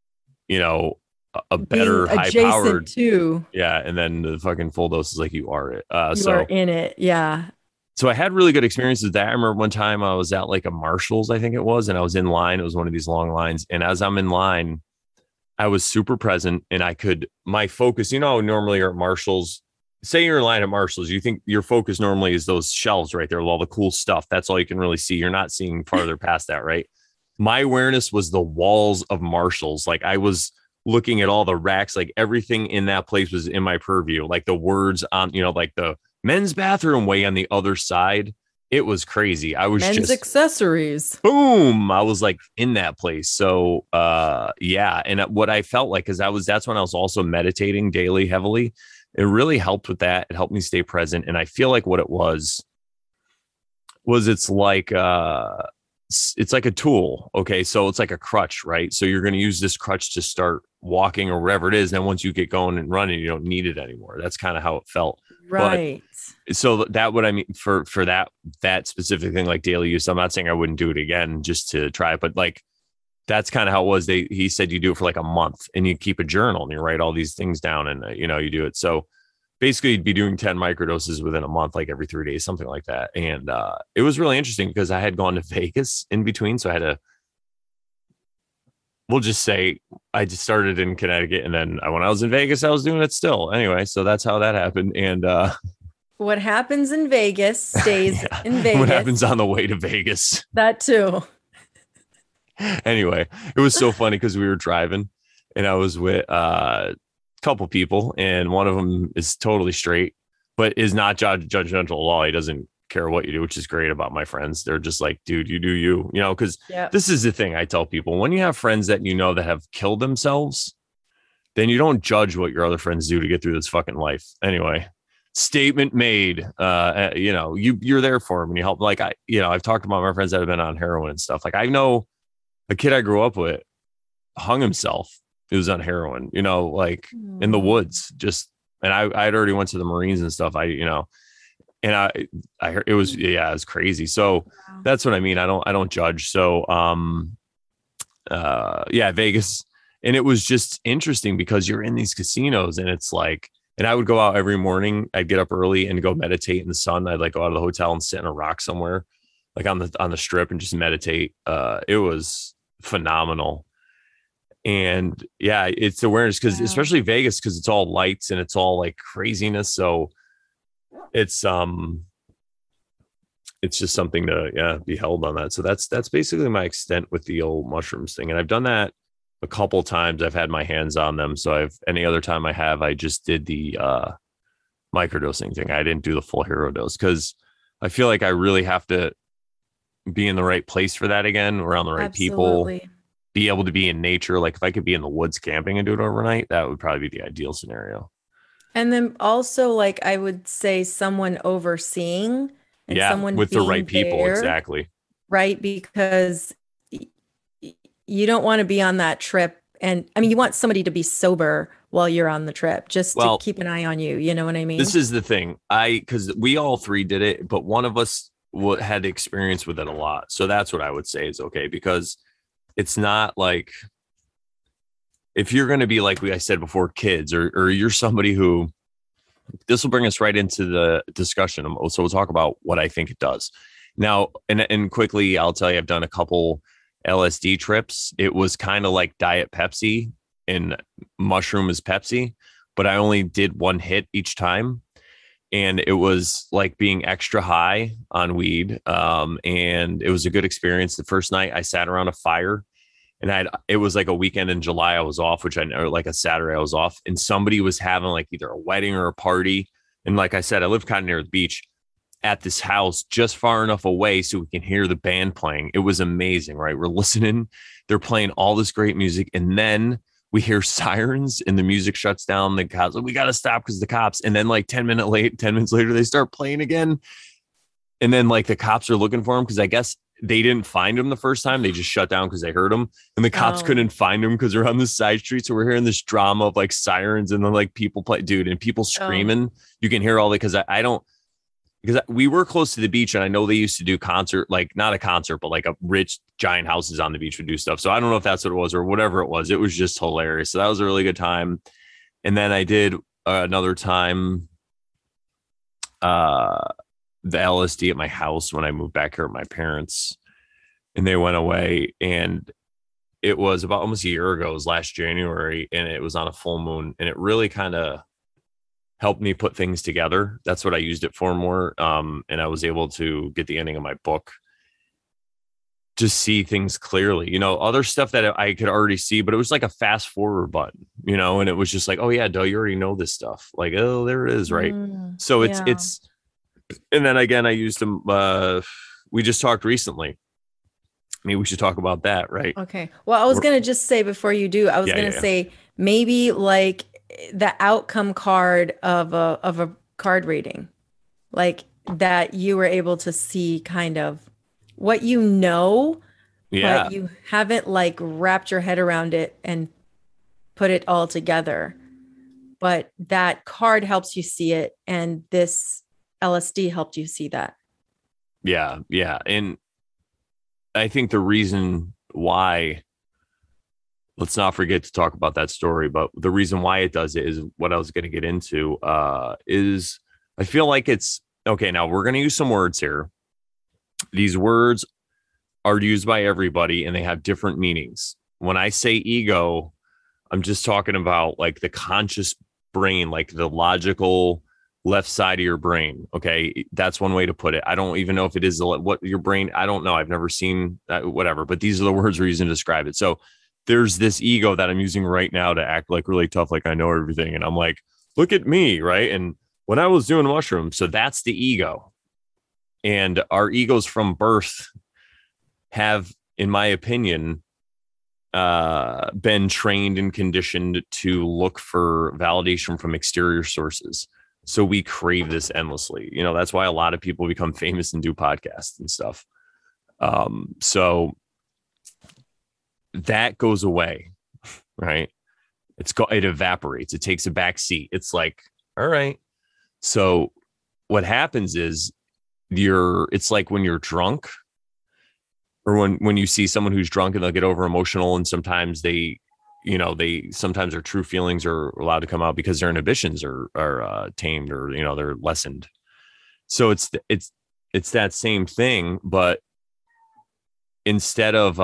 a better high powered too. Yeah. And then the fucking full dose is like you are it. You are in it. Yeah. So I had really good experiences with that. I remember one time I was at like a Marshall's, I think it was, and I was in line. It was one of these long lines. And as I'm in line, I was super present and my focus, normally you're at Marshall's, say you're in line at Marshall's, you think your focus normally is those shelves right there with all the cool stuff. That's all you can really see. You're not seeing farther past that, right? My awareness was the walls of Marshall's. Like I was looking at all the racks, like everything in that place was in my purview, like the words on, like the men's bathroom way on the other side. It was crazy. I was men's accessories. Boom. I was like in that place. So, yeah. And what I felt like, cause that's when I was also meditating daily heavily. It really helped with that. It helped me stay present. And I feel like what it was it's like a tool. Okay. So it's like a crutch, right? So you're going to use this crutch to start walking or wherever it is. And once you get going and running, you don't need it anymore. That's kind of how it felt. Right. But, so that what I mean for that specific thing, like daily use, I'm not saying I wouldn't do it again just to try it, but like, that's kind of how it was. He said you do it for like a month and you keep a journal and you write all these things down and, you do it. So basically you'd be doing 10 microdoses within a month, like every 3 days, something like that. And it was really interesting because I had gone to Vegas in between. So I had we'll just say I just started in Connecticut. And then when I was in Vegas, I was doing it still. Anyway, so that's how that happened. And what happens in Vegas stays in Vegas. What happens on the way to Vegas. That too. Anyway, it was so funny because we were driving and I was with couple people and one of them is totally straight but is not judgmental at all. He doesn't care what you do, which is great about my friends. They're just like, dude, you do you, because This is the thing I tell people. When you have friends that that have killed themselves, then you don't judge what your other friends do to get through this fucking life. Anyway, statement made. You're there for them and you help. Like I've talked about my friends that have been on heroin and stuff. Like I know a kid I grew up with hung himself. He was on heroin, like in the woods, and I had already went to the Marines and stuff. And I heard it was crazy. So that's what I mean. I don't judge. So, Vegas. And it was just interesting because you're in these casinos and it's like, and I would go out every morning. I'd get up early and go meditate in the sun. I'd like go out of the hotel and sit in a rock somewhere, like on the strip, and just meditate. It was phenomenal. And yeah, it's awareness because especially Vegas, because it's all lights and it's all like craziness. So it's just something to be held on that. So that's basically my extent with the old mushrooms thing. And I've done that a couple times. I've had my hands on them. So any other time I just did the microdosing thing. I didn't do the full hero dose because I feel like I really have to be in the right place for that again, around the right people, be able to be in nature. Like if I could be in the woods camping and do it overnight, that would probably be the ideal scenario. And then also, like, I would say someone overseeing and someone with the right there, people. Exactly. Right. Because you don't want to be on that trip. And I mean, you want somebody to be sober while you're on the trip, just to keep an eye on you. You know what I mean? This is the thing. Because we all three did it, but one of us had experience with it a lot. So that's what I would say is okay, because it's not like, if you're going to be like I said before, kids, or you're somebody who, this will bring us right into the discussion. So we'll talk about what I think it does now. And quickly, I'll tell you, I've done a couple LSD trips. It was kind of like Diet Pepsi and mushroom is Pepsi, but I only did one hit each time. And it was like being extra high on weed. And it was a good experience. The first night I sat around a fire, and it was like a weekend in July I was off, or like a Saturday I was off, and somebody was having like either a wedding or a party. And like I said, I live kind of near the beach, at this house just far enough away so we can hear the band playing. It was amazing, right? We're listening. They're playing all this great music. And then we hear sirens and the music shuts down. The cops, we got to stop because the cops. And then like 10 minutes later, they start playing again. And then like the cops are looking for them because I guess they didn't find him the first time. They just shut down because they heard him, and the cops couldn't find him because they're on the side street. So we're hearing this drama of like sirens and then like people play, dude, and people screaming. You can hear all that because because we were close to the beach, and I know they used to do concert, like not a concert, but like a rich giant houses on the beach would do stuff. So I don't know if that's what it was or whatever it was. It was just hilarious. So that was a really good time. And then I did another time, the LSD at my house when I moved back here with my parents, and they went away, and it was about almost a year ago. It was last January, and it was on a full moon, and it really kind of helped me put things together. That's what I used it for more. And I was able to get the ending of my book, just see things clearly, other stuff that I could already see, but it was like a fast forward button, and it was just like, oh yeah, duh, you already know this stuff. Like, oh, there it is. Right. So it's, and then again, I used them. We just talked recently. Maybe we should talk about that, right? Okay. Well, I was going to just say before you do, I was going to say maybe like the outcome card of a card reading, like that you were able to see kind of what but you haven't like wrapped your head around it and put it all together. But that card helps you see it, and this LSD helped you see that. Yeah. And I think the reason why, let's not forget to talk about that story, but the reason why it does it is what I was going to get into, is I feel like it's okay. Now we're going to use some words here. These words are used by everybody and they have different meanings. When I say ego, I'm just talking about like the conscious brain, like the logical left side of your brain. Okay. That's one way to put it. I don't even know if it is what your brain, I don't know. I've never seen that, whatever, but these are the words we're using to describe it. So there's this ego that I'm using right now to act like really tough, like I know everything. And I'm like, look at me. Right. And when I was doing mushrooms, so that's the ego. And our egos from birth have, in my opinion, been trained and conditioned to look for validation from exterior sources. So we crave this endlessly. You know, that's why a lot of people become famous and do podcasts and stuff. So that goes away, right? It evaporates. It takes a back seat. It's like, all right. So what happens is it's like when you're drunk, or when you see someone who's drunk and they'll get over emotional, and sometimes sometimes their true feelings are allowed to come out because their inhibitions are tamed, or, they're lessened. So it's that same thing, but instead of,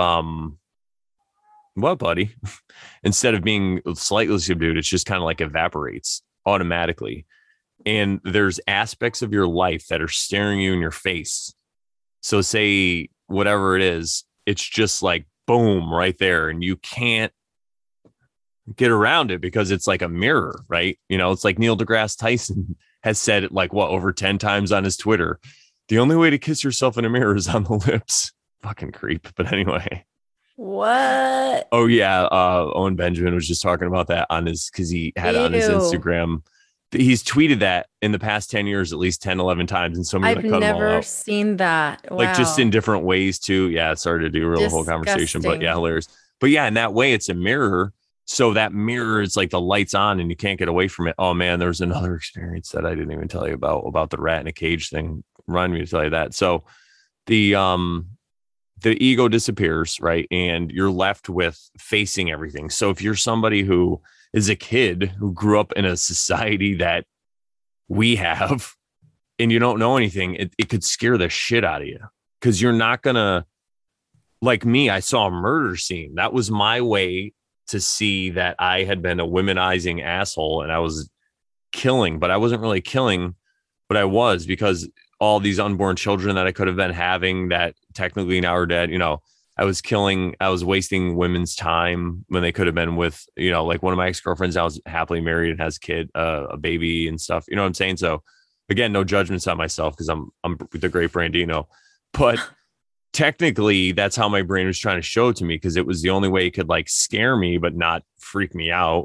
what, buddy? Instead of being slightly subdued, it's just kind of like evaporates automatically. And there's aspects of your life that are staring you in your face. So say whatever it is, it's just like, boom, right there. And you can't get around it because it's like a mirror, right? It's like Neil deGrasse Tyson has said it like, over 10 times on his Twitter. The only way to kiss yourself in a mirror is on the lips. Fucking creep. But anyway. What? Oh yeah. Owen Benjamin was just talking about that because he had on his Instagram. He's tweeted that in the past 10 years, at least 10, 11 times. And somebody I've never seen that. Wow. Like just in different ways too. Yeah. It's hard to do the whole conversation, but yeah, hilarious. But yeah, in that way, it's a mirror. So that mirror is like the lights on and you can't get away from it. Oh man, there's another experience that I didn't even tell you about the rat in a cage thing. Remind me to tell you that. So the ego disappears, right? And you're left with facing everything. So if you're somebody who is a kid who grew up in a society that we have, and you don't know anything, it could scare the shit out of you, because you're not gonna, like me, I saw a murder scene. That was my way to see that I had been a womanizing asshole and I was killing, but I wasn't really killing, but I was, because all these unborn children that I could have been having that technically now are dead, I was wasting women's time when they could have been with, like one of my ex-girlfriends now is happily married and has a baby and stuff. You know what I'm saying? So again, no judgments on myself because I'm the great Brandino, but technically that's how my brain was trying to show it to me, because it was the only way it could like scare me, but not freak me out,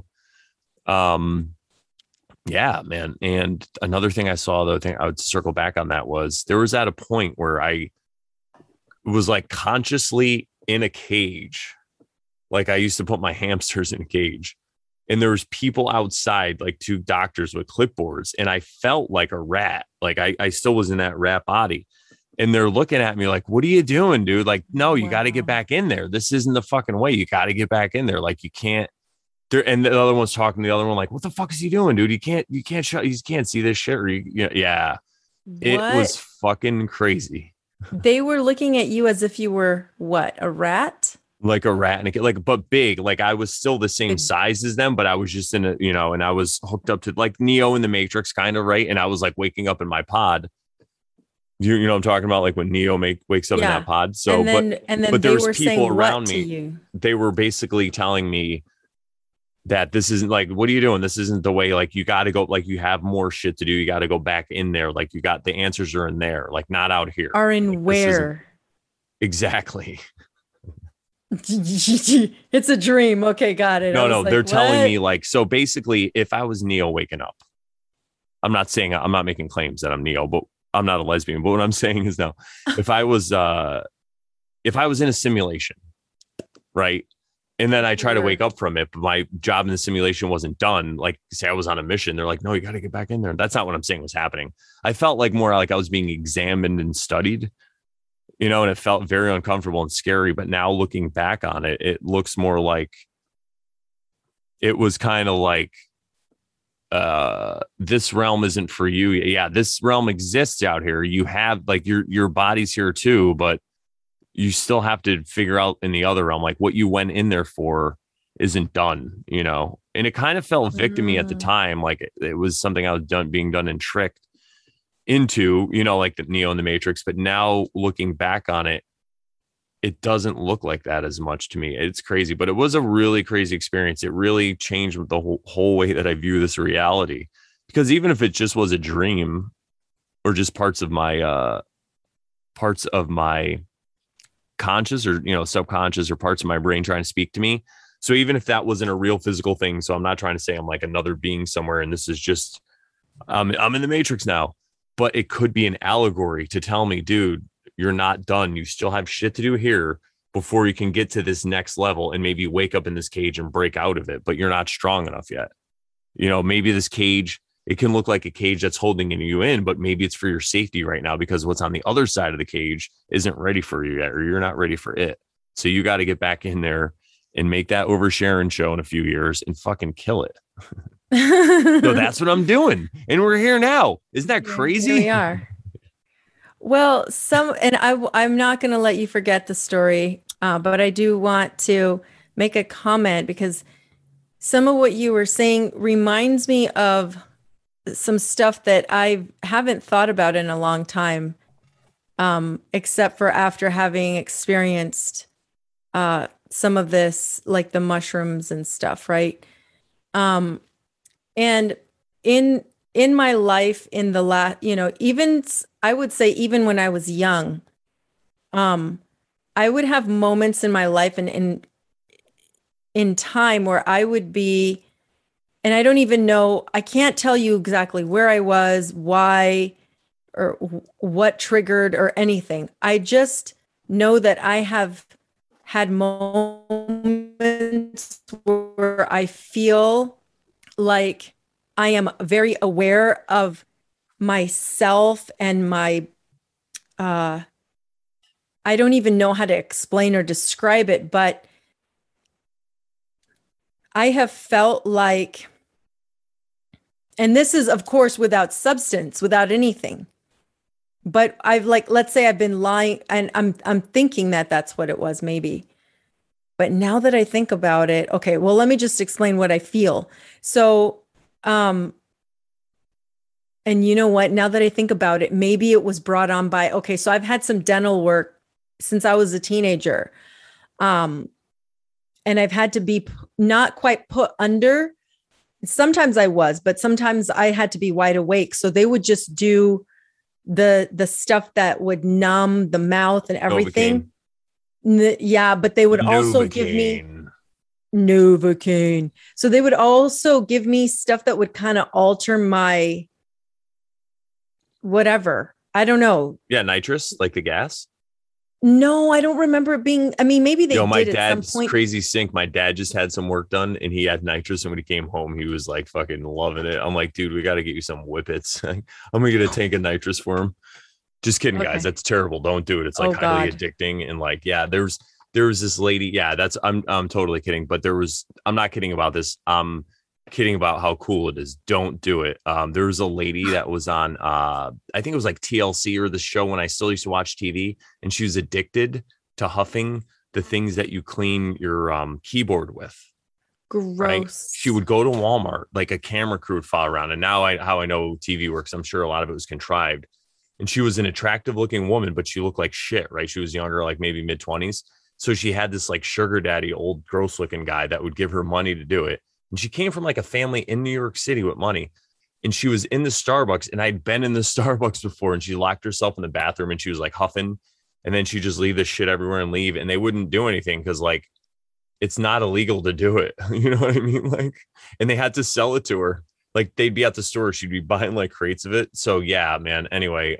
Yeah, man. And another thing I saw, though, I would circle back on that, was there was at a point where I was like consciously in a cage. Like I used to put my hamsters in a cage, and there was people outside, like 2 doctors with clipboards, and I felt like a rat. Like I still was in that rat body, and they're looking at me like, what are you doing, dude? Like, no, you got to get back in there. This isn't the fucking way. You got to get back in there. Like you can't. And the other one's talking to the other one like, what the fuck is he doing, dude? You can't see this shit. Or yeah. It was fucking crazy. They were looking at you as if you were what, a rat? Like a rat, and like, but big. Like I was still the same size as them, but I was just in a, and I was hooked up to like Neo in the Matrix, kind of, right? And I was like waking up in my pod. You know what I'm talking about? Like when Neo wakes up in that pod. So, and then but there was people around me. They were basically telling me that this isn't like, what are you doing? This isn't the way. Like you got to go, like you have more shit to do. You got to go back in there. Like you got, the answers are in there, like not out here. Are in like, where? Exactly. It's a dream. Okay, got it. No, they're telling me like, so basically if I was Neo waking up, I'm not making claims that I'm Neo, but I'm not a lesbian. But what I'm saying is, no, if I was in a simulation, right? And then I try to wake up from it, but my job in the simulation wasn't done. Like say I was on a mission. They're like, no, you got to get back in there. That's not what I'm saying was happening. I felt like more like I was being examined and studied, and it felt very uncomfortable and scary. But now looking back on it, it looks more like it was kind of like, this realm isn't for you. Yeah, this realm exists out here. You have like your body's here too, but you still have to figure out in the other realm, like what you went in there for isn't done, and it kind of felt victim-y at the time. Like it was something I was being done and tricked into, like the Neo in the Matrix. But now looking back on it, it doesn't look like that as much to me. It's crazy, but it was a really crazy experience. It really changed the whole way that I view this reality, because even if it just was a dream or just parts of my conscious or subconscious or parts of my brain trying to speak to me. So even if that wasn't a real physical thing, so I'm not trying to say I'm like another being somewhere and this is just I'm in the Matrix now. But it could be an allegory to tell me, dude, you're not done. You still have shit to do here before you can get to this next level and maybe wake up in this cage and break out of it. But you're not strong enough yet. You know, maybe this cage, it can look like a cage that's holding you in, but maybe it's for your safety right now because what's on the other side of the cage isn't ready for you yet, or you're not ready for it. So you got to get back in there and make that Over Sharon show in a few years and fucking kill it. So that's what I'm doing. And we're here now. Isn't that crazy? Here we are. Well, I'm not going to let you forget the story, but I do want to make a comment because some of what you were saying reminds me of some stuff that I haven't thought about in a long time, except for after having experienced some of this, like the mushrooms and stuff, right? And in my life, in the last, even I would say even when I was young, I would have moments in my life and in time where I would be, and I don't even know, I can't tell you exactly where I was, why, or what triggered or anything. I just know that I have had moments where I feel like I am very aware of myself and my, I don't even know how to explain or describe it, but I have felt like, and this is of course without substance, without anything, but I've like, let's say I've been lying and I'm thinking that that's what it was maybe. But now that I think about it, okay, well, let me just explain what I feel. So, and you know what, now that I think about it, maybe it was brought on by, okay, so I've had some dental work since I was a teenager. And I've had to be not quite put under. Sometimes I was, but sometimes I had to be wide awake. So they would just do the stuff that would numb the mouth and everything. Yeah, but they would also give me Novocaine. So they would also give me stuff that would kind of alter my whatever. I don't know. Yeah, nitrous, like the gas. No, I don't remember it being. I mean, maybe they my did at some dad's point. crazy sync. My dad just had some work done and he had nitrous. And when he came home, he was like fucking loving it. I'm like, dude, we got to get you some whippets. I'm gonna get a tank of nitrous for him. Just kidding, guys. That's terrible. Don't do it. It's like highly addicting. And like, yeah, there was this lady. Yeah, I'm totally kidding. But I'm not kidding about this. I'm kidding about how cool it is. Don't do it. There was a lady that was on, I think it was like TLC or the show when I still used to watch TV, and she was addicted to huffing the things that you clean your keyboard with. Gross. Right? She would go to Walmart, like a camera crew would follow around. And now how I know TV works, I'm sure a lot of it was contrived. And she was an attractive looking woman, but she looked like shit, right? She was younger, like maybe mid-20s. So she had this like sugar daddy, old gross looking guy that would give her money to do it. And she came from like a family in New York City with money. And she was in the Starbucks, and I'd been in the Starbucks before, and she locked herself in the bathroom and she was like huffing. And then she just leave this shit everywhere and leave. And they wouldn't do anything because like, it's not illegal to do it. You know what I mean? Like, and they had to sell it to her. Like they'd be at the store. She'd be buying like crates of it. So yeah, man. Anyway,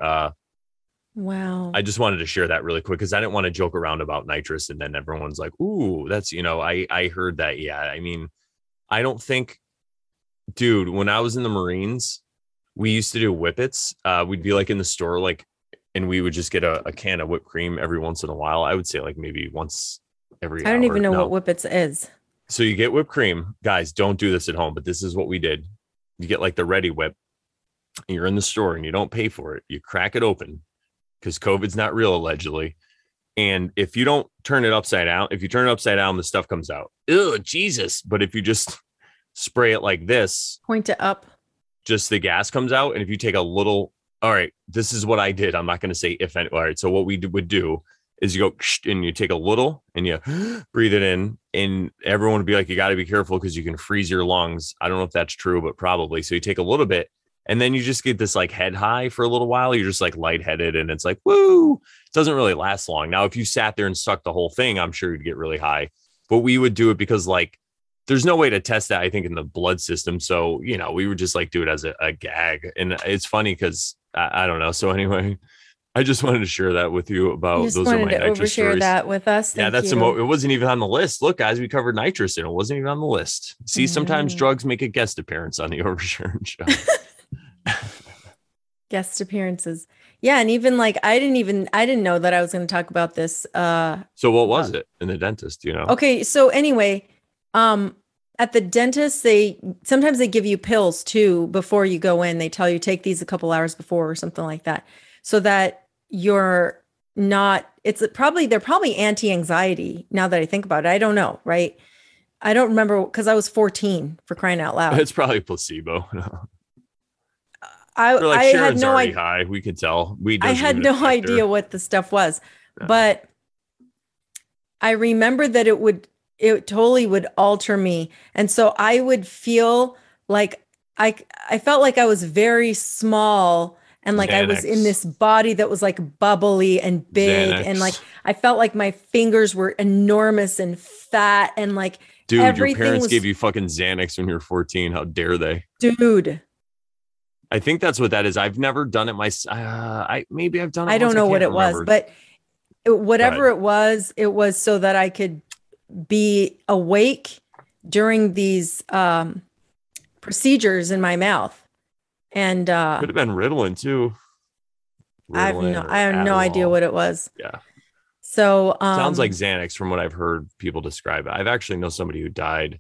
wow. I just wanted to share that really quick because I didn't want to joke around about nitrous. And then everyone's like, ooh, that's, I heard that. Yeah. I mean, I don't think, dude, when I was in the Marines, we used to do whippets. We'd be like in the store, like, and we would just get a can of whipped cream every once in a while. I would say like maybe once every hour. I don't even know what whippets is. So you get whipped cream. Guys, don't do this at home, but this is what we did. You get like the Ready Whip. And you're in the store and you don't pay for it. You crack it open because COVID's not real, allegedly. And if you don't turn it upside down, the stuff comes out. Ew, Jesus. But if you just spray it like this, point it up, just the gas comes out. And if you take a little, all right, this is what I did. I'm not going to say if any. All right. So what we would do is you go and you take a little and you breathe it in, and everyone would be like, you got to be careful because you can freeze your lungs. I don't know if that's true, but probably. So you take a little bit. And then you just get this like head high for a little while. You're just like lightheaded and it's like, woo, it doesn't really last long. Now, if you sat there and sucked the whole thing, I'm sure you'd get really high, but we would do it because like there's no way to test that, I think, in the blood system. So, you know, we would just like do it as a gag. And it's funny because I don't know. So anyway, I just wanted to share that with you You about just those are wanted my to nitrous overshare stories. that with us. Yeah, Thank that's you. it wasn't even on the list. Look, guys, we covered nitrous and it wasn't even on the list. See, sometimes No. drugs make a guest appearance on the Oversharing show. Guest appearances. Yeah, and even like I didn't know that I was going to talk about this. So what was it in the dentist, you know? Okay, so anyway, at the dentist, they sometimes they give you pills too before you go in. They tell you take these a couple hours before or something like that, so that you're not. They're probably anti-anxiety. Now that I think about it, I don't know, right? I don't remember because I was 14 for crying out loud. It's probably placebo. I We're like, I had Sharon's no already idea. high. We could tell. We I doesn't had even no affect idea her. what the stuff was, No. but I remember that it totally would alter me. And so I would feel like I felt like I was very small and like I was in Xanax. this body that was like bubbly and big and like Xanax. I felt like my fingers were enormous and fat and like Dude, your everything parents was gave you fucking Xanax when you were 14. How dare they? dude. I think that's what that is. I've never done it maybe I've done it I once. don't I know what can't it was, remember. but Go whatever ahead. it was so that I could be awake during these procedures in my mouth. And Could have been Ritalin too. Ritalin I or have no idea Adderall. what it was. Yeah. So Sounds like Xanax from what I've heard people describe it. I've actually know somebody who died,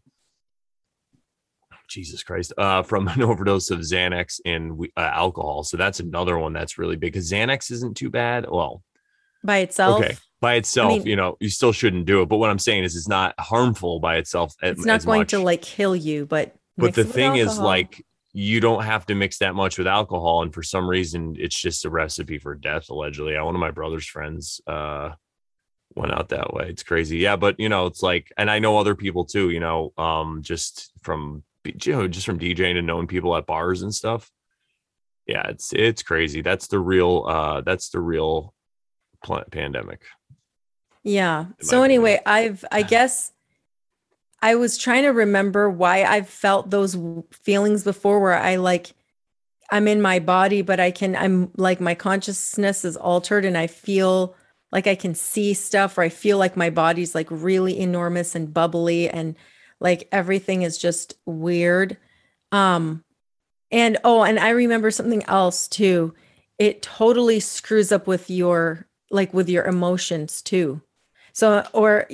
Jesus Christ, from an overdose of Xanax and alcohol. So that's another one that's really big because Xanax isn't too bad. Well, by okay. itself, By I itself, mean, you know, you still shouldn't do it. But what I'm saying is it's not harmful by itself it's not as going to much. like kill you, but But mix the it with thing is, alcohol. like, you don't have to mix that much with alcohol. And for some reason, it's just a recipe for death, allegedly. One of my brother's friends went out that way. It's crazy. Yeah. But, you know, it's like, and I know other people too, you know, just from, just from DJing and knowing people at bars and stuff. Yeah. It's crazy. That's the real pandemic. Yeah. In my So opinion. anyway, I guess I was trying to remember why I've felt those feelings before where I like I'm in my body, but I'm like my consciousness is altered and I feel like I can see stuff or I feel like my body's like really enormous and bubbly and like everything is just weird. Um and oh, and I remember something else too. It totally screws up with your emotions too. So or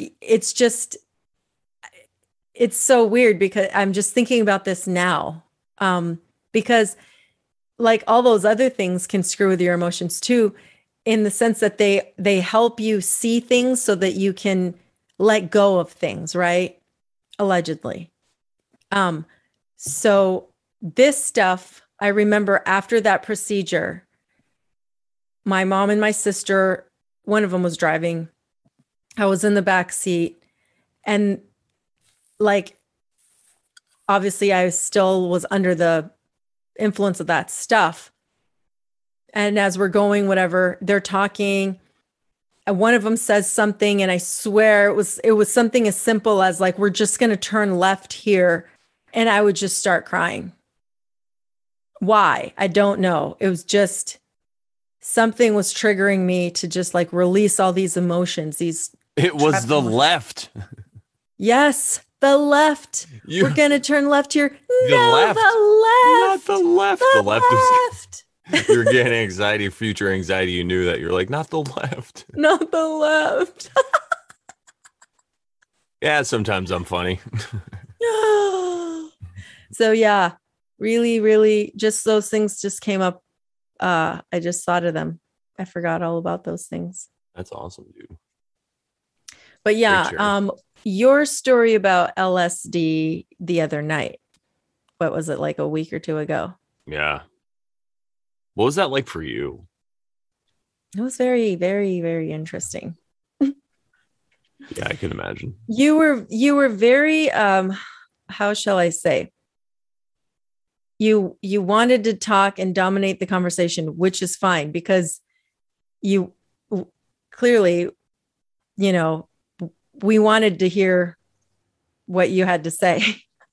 it's so weird because I'm just thinking about this now. Because like all those other things can screw with your emotions too, in the sense that they help you see things so that you can let go of things, right? Allegedly. Um, so this stuff, I remember after that procedure, my mom and my sister, one of them was driving. I was in the back seat, and like obviously I still was under the influence of that stuff. And as we're going, whatever, they're talking. And one of them says something, and I swear it was something as simple as like, we're just gonna turn left here. And I would just start crying. Why? I don't know. It was just something was triggering me to just like release all these emotions, these It was trapped the emotions. left. Yes, the left. You, We're gonna turn left here. the No, left, the not left. the left. The The left is left. you're getting anxiety, future anxiety. You knew that. You're like, not the left. Not the left. Yeah, sometimes I'm funny. So yeah, really, really just those things just came up. I just thought of them. I forgot all about those things. That's awesome, dude. But yeah, Great your story about LSD the other night. What was it, like a week or two ago? Yeah. What was that like for you? It was very, very, very interesting. Yeah, I can imagine. You were very how shall I say? You wanted to talk and dominate the conversation, which is fine because you clearly, you know, we wanted to hear what you had to say.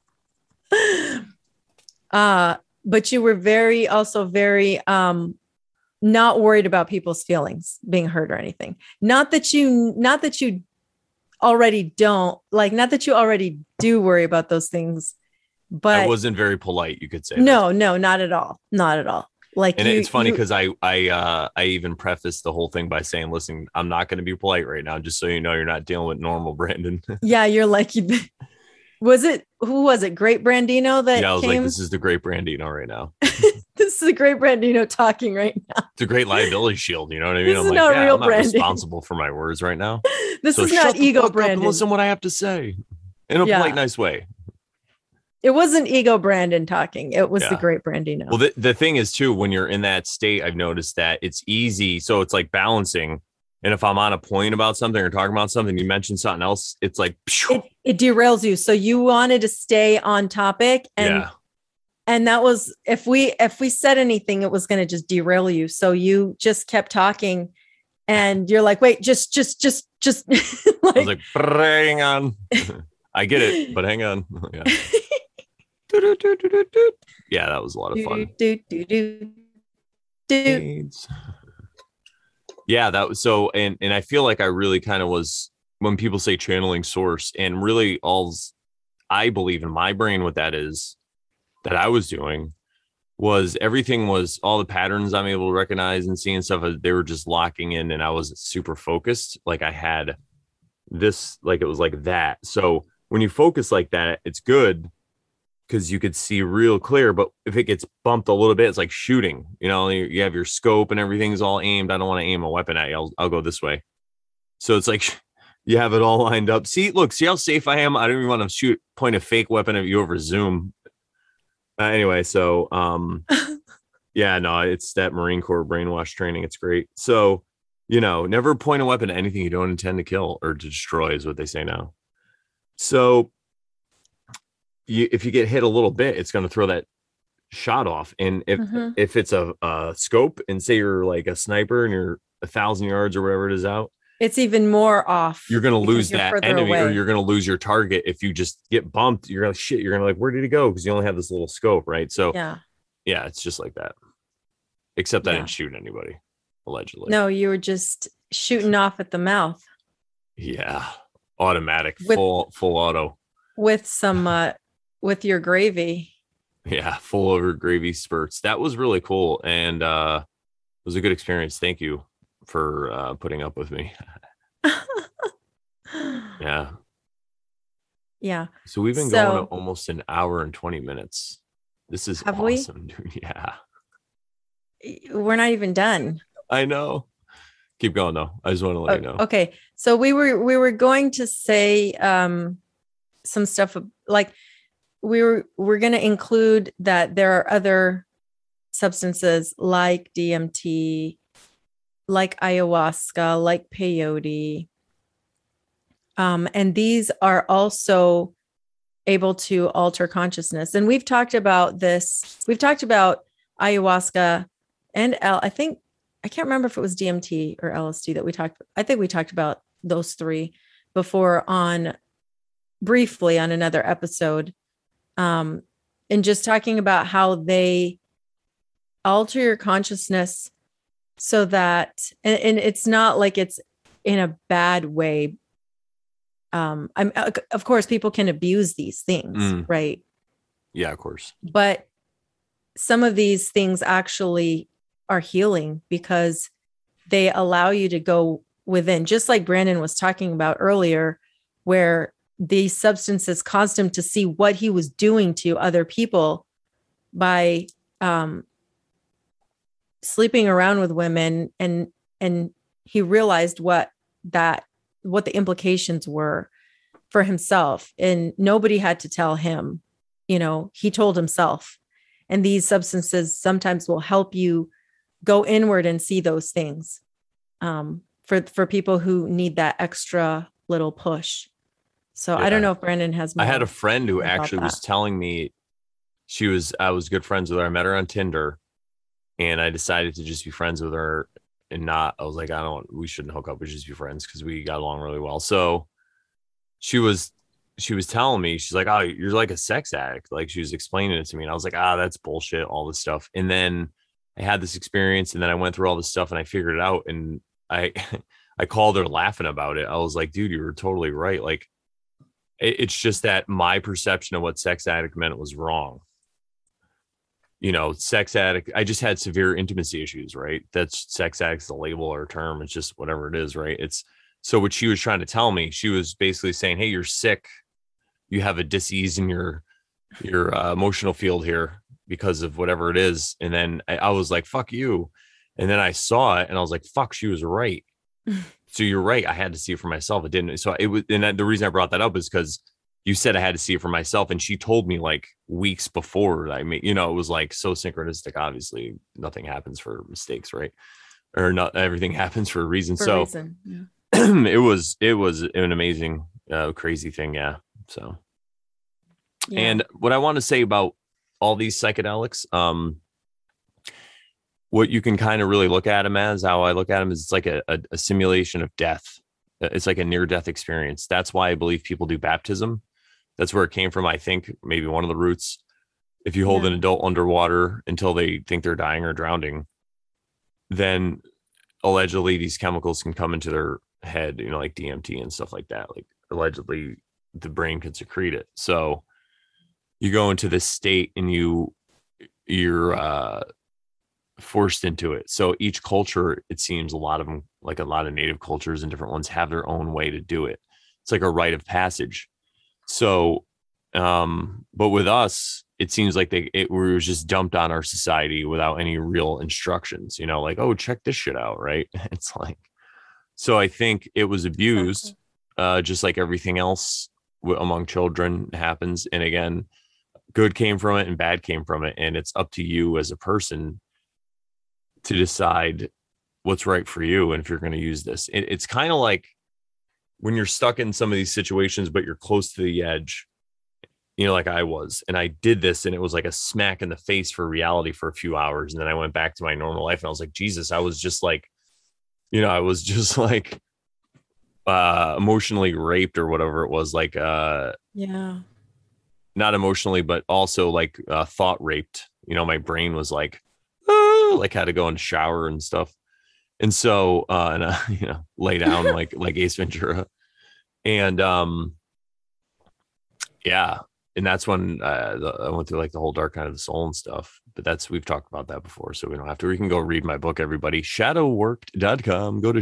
But you were very not worried about people's feelings being hurt or anything. Not that you already don't like, not that you already do worry about those things, but I wasn't very polite, you could say. No, not at all. Not at all. Like, and it's funny because I even prefaced the whole thing by saying, listen, I'm not going to be polite right now, just so you know, you're not dealing with normal Brandon. Yeah, you're like, who was it? Great Brandino that I was came? like, this is the Great Brandino right now. This is a Great Brandino talking right now. It's a great liability shield. You know what I mean? This is not real I'm not responsible for my words right now. This is not ego Brandon. Listen to what I have to say in a polite, nice way. It wasn't ego Brandon talking. It was the Great Brandino. Well, the thing is too, when you're in that state, I've noticed that it's easy. So it's like balancing. And if I'm on a point about something or talking about something, you mention something else, it's like it derails you. So you wanted to stay on topic, and that was, if we said anything, it was going to just derail you. So you just kept talking, and you're like, wait, just like, I was like, hang on. I get it, but hang on. Yeah, that was a lot of fun. Yeah, that was so, and I feel like I really kind of was, when people say channeling source, and really I believe in my brain what that is, that I was doing was everything was all the patterns I'm able to recognize and see and stuff. They were just locking in, and I was super focused. Like I had this, like it was like that. So when you focus like that, it's good because you could see real clear. But if it gets bumped a little bit, it's like shooting. You know, you have your scope and everything's all aimed. I don't want to aim a weapon at you. I'll go this way. So it's like you have it all lined up. See how safe I am. I don't even want to point a fake weapon at you over Zoom. Anyway, so it's that Marine Corps brainwash training. It's great. So, never point a weapon at anything you don't intend to kill or to destroy is what they say now. So if you get hit a little bit, it's going to throw that shot off. And if it's a scope, and say you're like a sniper and you're 1,000 yards or whatever it is out, it's even more off. You're going to lose that enemy away. Or you're going to lose your target. If you just get bumped, you're going to like, where did he go? Because you only have this little scope, right? So yeah, it's just like that. Except I didn't shoot anybody, allegedly. No, you were just shooting off at the mouth. Yeah, automatic, full auto. With some, with your gravy. Yeah, full over gravy spurts. That was really cool, and it was a good experience. Thank you for putting up with me. Yeah. So we've been going almost an hour and 20 minutes. This is awesome, dude. Yeah. We're not even done. I know. Keep going though. I just want to let you know. Okay. So we were going to say some stuff like we're going to include that there are other substances like DMT, like ayahuasca, like peyote. And these are also able to alter consciousness. And we've talked about this. We've talked about ayahuasca and I can't remember if it was DMT or LSD that we talked. I think we talked about those three before briefly on another episode. And just talking about how they alter your consciousness so that, and it's not like it's in a bad way. Of course, people can abuse these things, right? Yeah, of course. But some of these things actually are healing because they allow you to go within, just like Brandon was talking about earlier, where these substances caused him to see what he was doing to other people by sleeping around with women, and he realized what the implications were for himself, and nobody had to tell him. He told himself. And these substances sometimes will help you go inward and see those things for people who need that extra little push. So I don't know if Brandon has more. I had a friend who actually was telling me I was good friends with her. I met her on Tinder, and I decided to just be friends with her and I was like, we shouldn't hook up. We should just be friends because we got along really well. So she she was telling me, she's like, oh, you're like a sex addict. Like she was explaining it to me. And I was like, that's bullshit, all this stuff. And then I had this experience and then I went through all this stuff and I figured it out. And I, I called her laughing about it. I was like, dude, you were totally right. Like it's just that my perception of what sex addict meant was wrong. Sex addict, I just had severe intimacy issues, right? That's sex addict's the label or term. It's just whatever it is, right? It's so what she was trying to tell me, she was basically saying, hey, you're sick. You have a disease in your emotional field here because of whatever it is. And then I was like, fuck you. And then I saw it and I was like, fuck, she was right. So you're right. I had to see it for myself. It didn't. So it was, and the reason I brought that up is because you said I had to see it for myself. And she told me like weeks before it was like so synchronistic. Obviously nothing happens for mistakes, right? Or not everything happens for a reason. Yeah. it was an amazing, crazy thing. Yeah. So, Yeah. And what I want to say about all these psychedelics, what you can kind of really look at them as, how I look at them is it's like a simulation of death. It's like a near death experience. That's why I believe people do baptism. That's where it came from. I think maybe one of the roots, if you hold an adult underwater until they think they're dying or drowning, then allegedly these chemicals can come into their head, like DMT and stuff like that. Like allegedly the brain can secrete it. So you go into this state and you're forced into it. So each culture, it seems a lot of them, like a lot of native cultures and different ones, have their own way to do it. It's like a rite of passage. So, but with us, it seems like it was just dumped on our society without any real instructions, like, oh, check this shit out. Right. It's like, so I think it was abused, just like everything else among children happens. And again, good came from it and bad came from it. And it's up to you as a person to decide what's right for you. And if you're going to use this, it's kind of like when you're stuck in some of these situations, but you're close to the edge, like I was, and I did this and it was like a smack in the face for reality for a few hours. And then I went back to my normal life and I was like, Jesus, I was just like, emotionally raped or whatever it was, like, yeah, not emotionally, but also like thought raped. My brain was like, like had to go in the shower and stuff. And so, lay down like Ace Ventura. And yeah. And that's when I went through like the whole dark night of the soul and stuff. But we've talked about that before. So we don't have to. We can go read my book, everybody. Shadowworked.com. Go to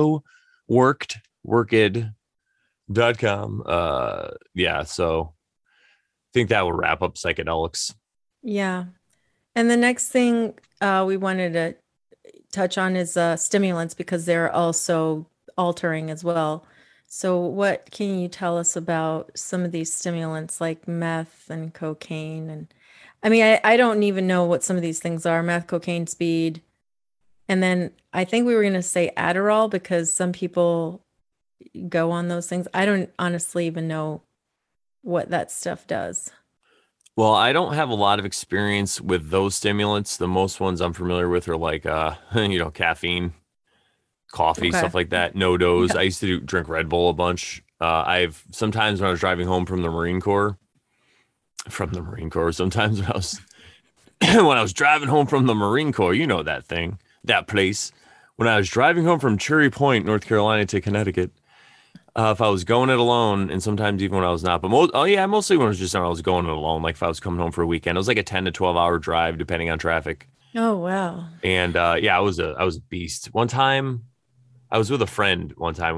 shadowworked.com. Yeah. So I think that will wrap up psychedelics. Yeah. And the next thing we wanted to touch on is stimulants, because they're also altering as well. So what can you tell us about some of these stimulants like meth and cocaine? And I mean, I don't even know what some of these things are: meth, cocaine, speed. And then I think we were going to say Adderall, because some people go on those things. I don't honestly even know what that stuff does. Well, I don't have a lot of experience with those stimulants. The most ones I'm familiar with are like, caffeine, coffee, Okay. stuff like that. No dose. Yeah. I used to drink Red Bull a bunch. I've sometimes when I was driving home from the Marine Corps, sometimes when when I was driving home from the Marine Corps, that thing, that place. When I was driving home from Cherry Point, North Carolina to Connecticut, if I was going it alone, and sometimes even when I was not, but mostly when I was going it alone. Like if I was coming home for a weekend, it was like a 10 to 12 hour drive, depending on traffic. Oh, wow. And I was a beast. One time, I was with a friend. One time,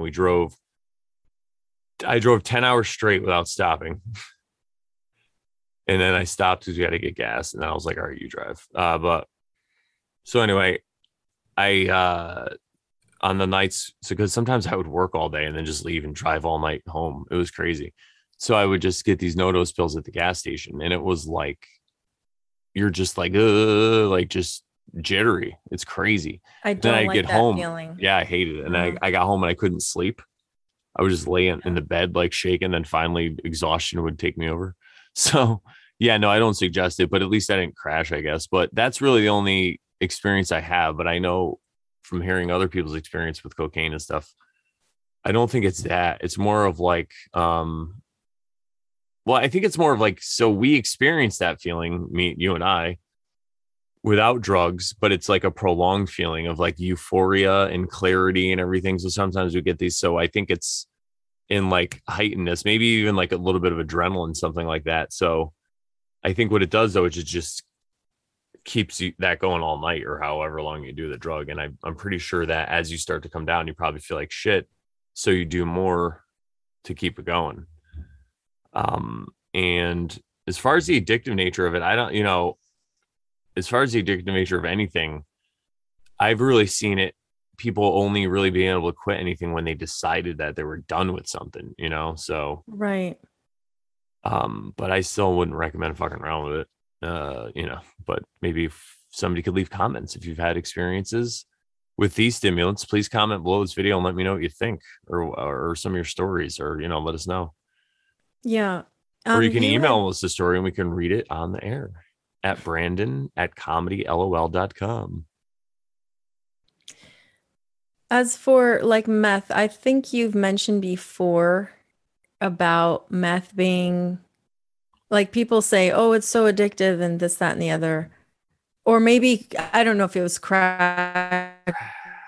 I drove 10 hours straight without stopping, and then I stopped because we had to get gas. And then I was like, "All right, you drive." But so anyway, I on the nights, so because sometimes I would work all day and then just leave and drive all night home. It was crazy. So I would just get these no-dose pills at the gas station, and it was like you're just like just jittery. It's crazy. I Then don't I like get that home. feeling. Yeah, I hated it. And I got home and I couldn't sleep. I was just laying in the bed, like shaking. Then finally exhaustion would take me over. So yeah, no, I don't suggest it, but at least I didn't crash, I guess. But that's really the only experience I have. But I know from hearing other people's experience with cocaine and stuff, I don't think it's that. It's more of like well, I think it's more of like, so we experienced that feeling, me, you and I, without drugs, but it's like a prolonged feeling of like euphoria and clarity and everything. So sometimes we get these. So I think it's in like heightenedness, maybe even like a little bit of adrenaline, something like that. So I think what it does though is it just keeps you that going all night or however long you do the drug. And I'm pretty sure that as you start to come down, you probably feel like shit. So you do more to keep it going. And as far as the addictive nature of it, I don't, as far as the addictive nature of anything, I've really seen it, people only really being able to quit anything when they decided that they were done with something, so Right. but I still wouldn't recommend fucking around with it. But maybe if somebody could leave comments if you've had experiences with these stimulants, please comment below this video and let me know what you think, or some of your stories, or let us know. Yeah. Or you can email us the story and we can read it on the air at brandon@comedylol.com. As for like meth, I think you've mentioned before about meth being like people say, oh, it's so addictive and this, that, and the other. Or maybe, I don't know if it was crack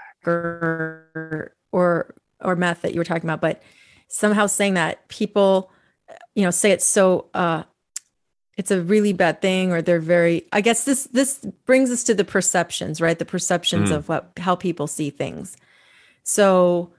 or meth that you were talking about, but somehow saying that people, say it's so it's a really bad thing, or they're very, I guess this brings us to the perceptions, right? The perceptions of how people see things. So,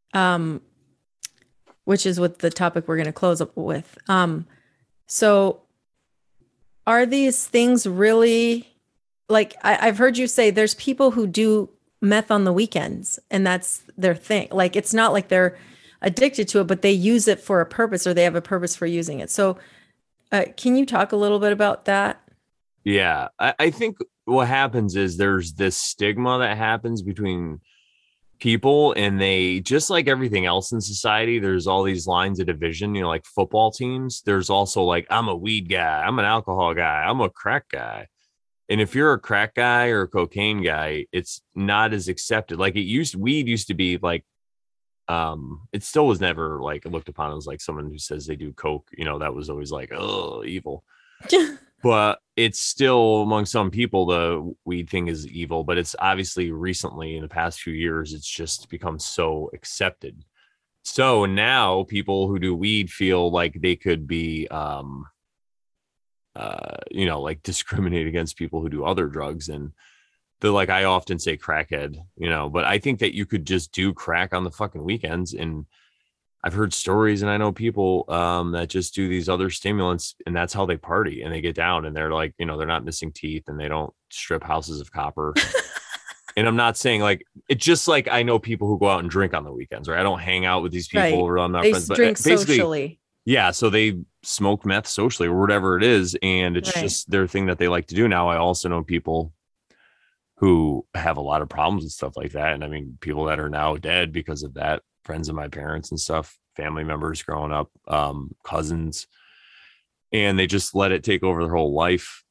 which is what the topic we're going to close up with. So are these things really, like I've heard you say there's people who do meth on the weekends and that's their thing. Like, it's not like they're addicted to it, but they use it for a purpose, or they have a purpose for using it. So can you talk a little bit about that? Yeah, I think what happens is there's this stigma that happens between people, and they, just like everything else in society, there's all these lines of division, like football teams. There's also like, I'm a weed guy, I'm an alcohol guy, I'm a crack guy. And if you're a crack guy or a cocaine guy, it's not as accepted. Like weed used to be like, it still was never like looked upon as like someone who says they do coke, that was always like, oh, evil. But it's still, among some people, the weed thing is evil, but it's obviously recently in the past few years, it's just become so accepted. So now people who do weed feel like they could be, like discriminate against people who do other drugs. And they're like, I often say crackhead, but I think that you could just do crack on the fucking weekends. And I've heard stories, and I know people that just do these other stimulants, and that's how they party, and they get down, and they're like, they're not missing teeth, and they don't strip houses of copper. And I'm not saying like, it's just like, I know people who go out and drink on the weekends, right? I don't hang out with these people, Right. or I'm not They friends, but drink basically, socially. yeah. So they smoke meth socially or whatever it is. And it's Right. just their thing that they like to do. Now, I also know people who have a lot of problems and stuff like that. And I mean, people that are now dead because of that, friends of my parents and stuff, family members growing up, cousins, and they just let it take over their whole life.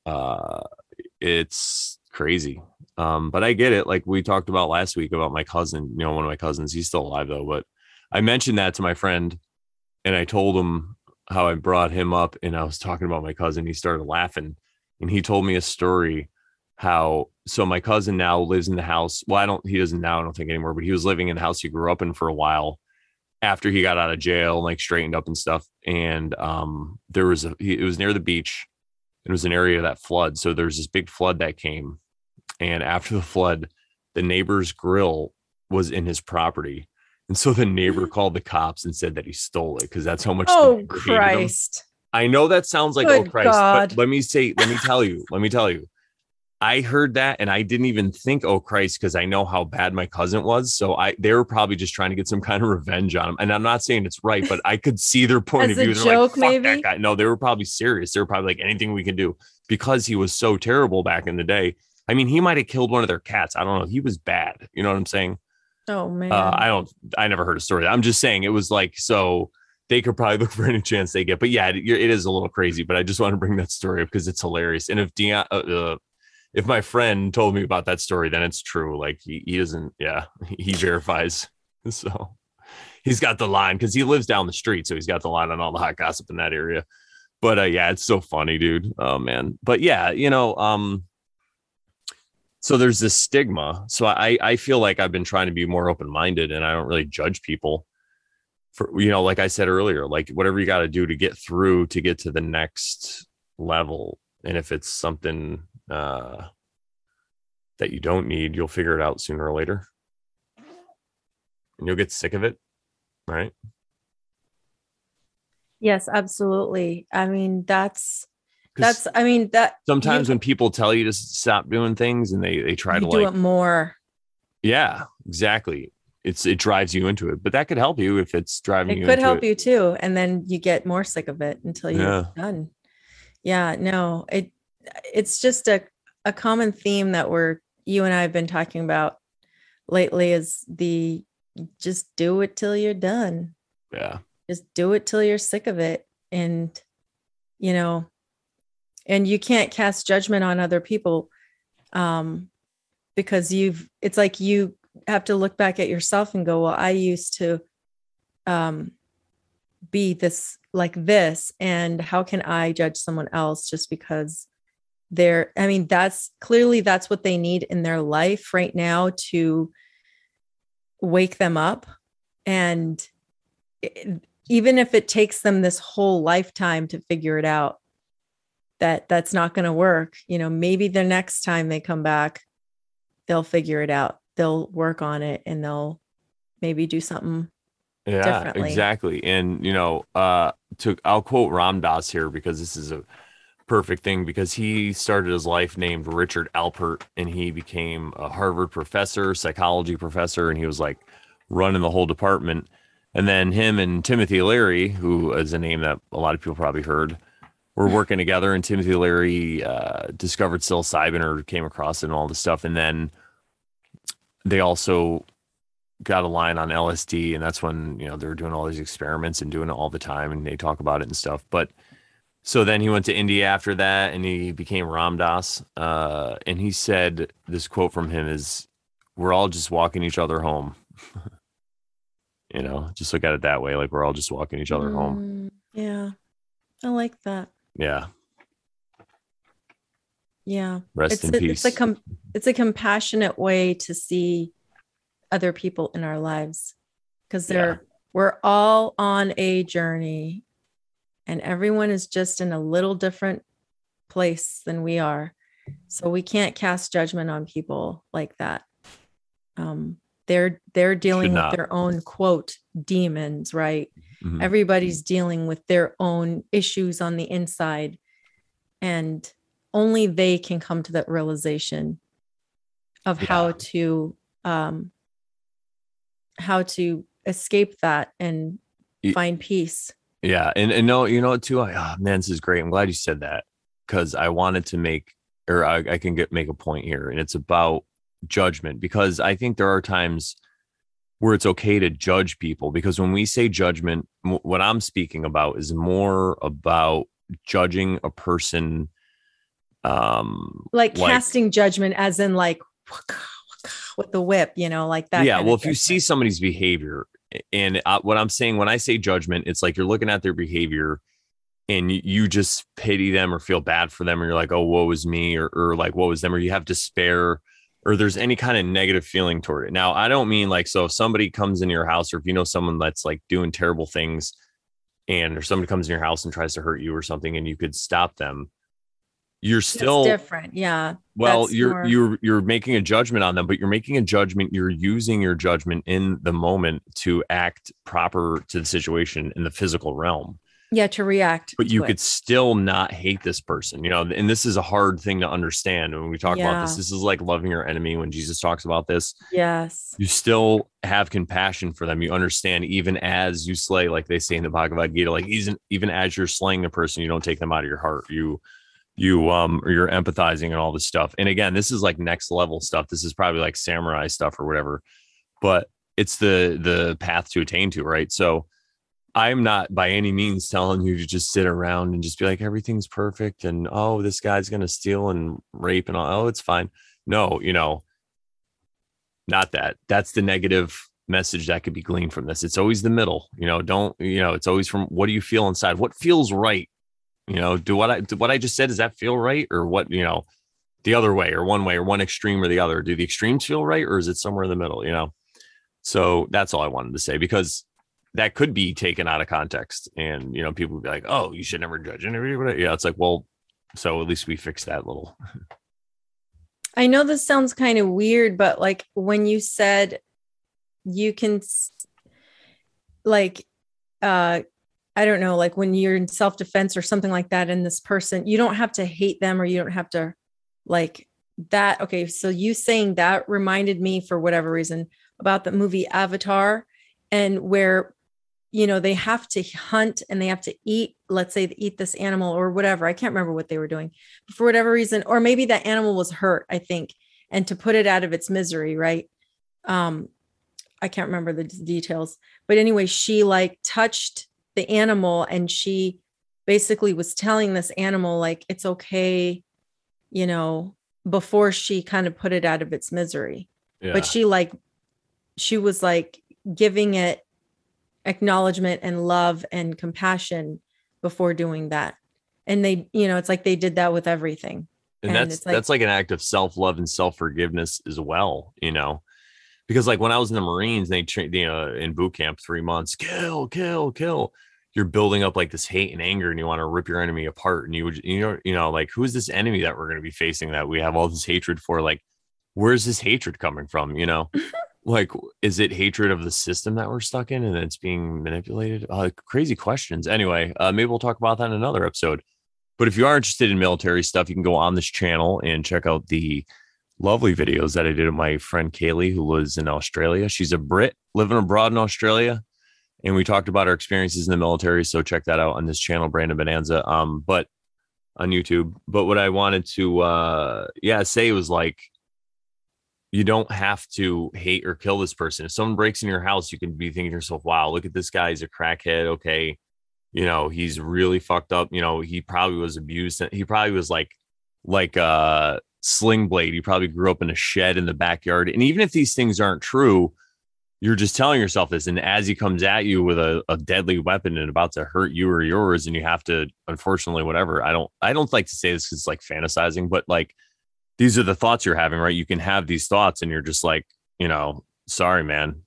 It's crazy. But I get it. Like we talked about last week about my cousin, one of my cousins, he's still alive though, but I mentioned that to my friend, and I told him how I brought him up, and I was talking about my cousin. He started laughing, and he told me a story so my cousin now lives in the house. Well, he doesn't now, I don't think anymore, but he was living in the house he grew up in for a while after he got out of jail and like straightened up and stuff. And it was near the beach. It was an area that floods. So there's this big flood that came. And after the flood, the neighbor's grill was in his property. And so the neighbor called the cops and said that he stole it, because that's how much. Oh, Christ. I know that sounds like, Good oh, Christ. God. But let me tell you. I heard that and I didn't even think, oh Christ, because I know how bad my cousin was. So they were probably just trying to get some kind of revenge on him. And I'm not saying it's right, but I could see their point of view. They're joke, like, fuck maybe? that guy. No, they were probably serious. They were probably like, anything we can do, because he was so terrible back in the day. I mean, he might have killed one of their cats. I don't know. He was bad. You know what I'm saying? Oh man. I never heard a story. I'm just saying it was like, so they could probably look for any chance they get. But yeah, it is a little crazy, but I just want to bring that story up because it's hilarious. And if my friend told me about that story, then it's true. Like he doesn't, he verifies. So he's got the line because he lives down the street. So he's got the line on all the hot gossip in that area. But yeah, it's so funny, dude. Oh man. But yeah, so there's this stigma. So I feel like I've been trying to be more open-minded, and I don't really judge people for, like I said earlier, like whatever you got to do to get through to get to the next level. And if it's something that you don't need, you'll figure it out sooner or later, and you'll get sick of it, right? Yes, absolutely. I mean, Because I mean, that you sometimes when people tell you to stop doing things and they try you to do like, it more. yeah, exactly. It drives you into it, but that could help you if it's driving It you could into help it. you too, and then you get more sick of it until you're Yeah. done. Yeah, no, it's just a common theme that you and I have been talking about lately is the just do it till you're done. Yeah. Just do it till you're sick of it. And, you know, and you can't cast judgment on other people um, because it's like you have to look back at yourself and go, well, I used to um, be like this. And how can I judge someone else just because I mean, that's what they need in their life right now to wake them up. And even if it takes them this whole lifetime to figure it out, that's not going to work. Maybe the next time they come back, they'll figure it out. They'll work on it and they'll maybe do something Yeah, differently. exactly. And I'll quote Ram Dass here because this is a perfect thing, because he started his life named Richard Alpert, and he became a Harvard professor, psychology professor, and he was like running the whole department. And then him and Timothy Leary, who is a name that a lot of people probably heard, were working together, and Timothy Leary discovered psilocybin or came across it and all this stuff. And then they also got a line on LSD, and that's when they were doing all these experiments and doing it all the time, and they talk about it and stuff. But so then he went to India after that, and he became Ram Dass. And he said, this quote from him is, "We're all just walking each other home." Just look at it that way, like we're all just walking each other home. Yeah, I like that. Yeah. Yeah, Rest in peace. It's a compassionate way to see other people in our lives, because we're all on a journey, and everyone is just in a little different place than we are. So we can't cast judgment on people like that. They're dealing with their own quote demons, right? Mm-hmm. Everybody's dealing with their own issues on the inside, and only they can come to that realization of how to escape that and find peace. Yeah. And no, too, man, this is great. I'm glad you said that, because I wanted to make a point here, and it's about judgment, because I think there are times where it's okay to judge people, because when we say judgment, what I'm speaking about is more about judging a person, like casting judgment, as in like with the whip, like that. Yeah. Well, if you see somebody's behavior, and what I'm saying when I say judgment, it's like you're looking at their behavior and you just pity them or feel bad for them, or you're like, oh, woe is me, or like, woe is them, or you have despair, or there's any kind of negative feeling toward it. Now, I don't mean like, so if somebody comes into your house, or if you know someone that's like doing terrible things, or somebody comes in your house and tries to hurt you or something, and you could stop them, you're still different. Yeah. Well, you're making a judgment on them, but you're making a judgment. You're using your judgment in the moment to act proper to the situation in the physical realm. Yeah, to react. But you could still not hate this person, and this is a hard thing to understand when we talk about this. This is like loving your enemy when Jesus talks about this. Yes. You still have compassion for them. You understand, even as you slay, like they say in the Bhagavad Gita, like even as you're slaying the person, you don't take them out of your heart. You're empathizing and all this stuff. And again, this is like next level stuff. This is probably like samurai stuff or whatever, but it's the path to attain to, right? So I'm not by any means telling you to just sit around and just be like, everything's perfect. And, oh, this guy's going to steal and rape and all. Oh, it's fine. No, not that. That's the negative message that could be gleaned from this. It's always the middle, it's always from, what do you feel inside? What feels right Do what I just said, does that feel right? Or what, the other way or one way or one extreme or the other? Do the extremes feel right? Or is it somewhere in the middle? So that's all I wanted to say, because that could be taken out of context and, people would be like, oh, you should never judge anybody. Yeah. It's like, well, so at least we fixed that little. I know this sounds kind of weird, but like when you said you can like, I don't know, like when you're in self-defense or something like that, and this person, you don't have to hate them or you don't have to like that. Okay. So you saying that reminded me, for whatever reason, about the movie Avatar, and where, they have to hunt and they have to eat, let's say, eat this animal or whatever. I can't remember what they were doing, but for whatever reason, or maybe that animal was hurt, I think, and to put it out of its misery. Right. I can't remember the details, but anyway, she like touched the animal and she basically was telling this animal, like, it's okay, before she kind of put it out of its misery. Yeah. But she was like giving it acknowledgement and love and compassion before doing that. And they, it's like they did that with everything. And that's like an act of self-love and self-forgiveness as well, because like when I was in the Marines, they trained, in boot camp, 3 months, kill, kill, kill. You're building up like this hate and anger, and you want to rip your enemy apart. And you would, like, who's this enemy that we're going to be facing that we have all this hatred for? Like, where's this hatred coming from? Like, is it hatred of the system that we're stuck in and it's being manipulated? Crazy questions. Anyway, maybe we'll talk about that in another episode. But if you are interested in military stuff, you can go on this channel and check out the lovely videos that I did with my friend Kaylee, who lives in Australia. She's a Brit living abroad in Australia. And we talked about our experiences in the military. So check that out on this channel, Brandon Bonanza, but on YouTube. But what I wanted to, say was like, you don't have to hate or kill this person. If someone breaks in your house, you can be thinking to yourself, wow, look at this guy. He's a crackhead. Okay. He's really fucked up. He probably was abused. He probably was like a Sling Blade. He probably grew up in a shed in the backyard. And even if these things aren't true, you're just telling yourself this. And as he comes at you with a deadly weapon and about to hurt you or yours, and you have to, unfortunately, whatever. I don't like to say this because it's like fantasizing, but like, these are the thoughts you're having, right? You can have these thoughts and you're just like, sorry, man.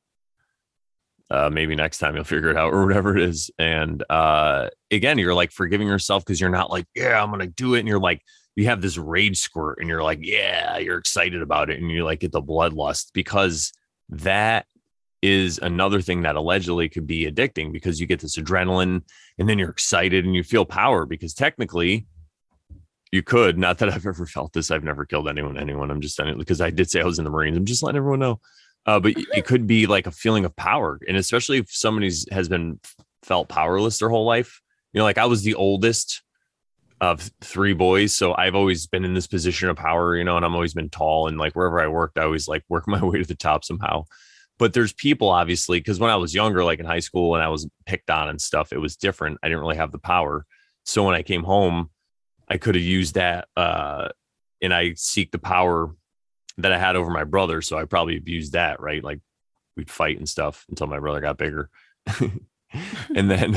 Maybe next time you'll figure it out or whatever it is. And again, you're like forgiving yourself because you're not like, yeah, I'm going to do it. And you're like, you have this rage squirt and you're like, yeah, you're excited about it. And you like get the bloodlust, because that is another thing that allegedly could be addicting, because you get this adrenaline and then you're excited and you feel power, because technically you could, not that I've ever felt this. I've never killed anyone. I'm just saying it because I did say I was in the Marines. I'm just letting everyone know. But it could be like a feeling of power. And especially if somebody has been felt powerless their whole life, like I was the oldest of 3 boys. So I've always been in this position of power, and I've always been tall, and like wherever I worked, I always like work my way to the top somehow. But there's people, obviously, because when I was younger, like in high school, and I was picked on and stuff, it was different. I didn't really have the power. So when I came home, I could have used that and I seek the power that I had over my brother. So I probably abused that, right? Like we'd fight and stuff until my brother got bigger. and then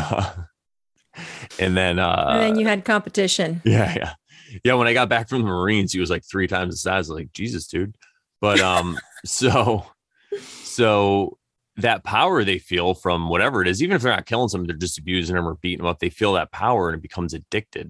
you had competition. Yeah. When I got back from the Marines, he was like 3 times the size. I was like, Jesus, dude. But so that power they feel from whatever it is, even if they're not killing someone, they're just abusing them or beating them up. They feel that power and it becomes addictive.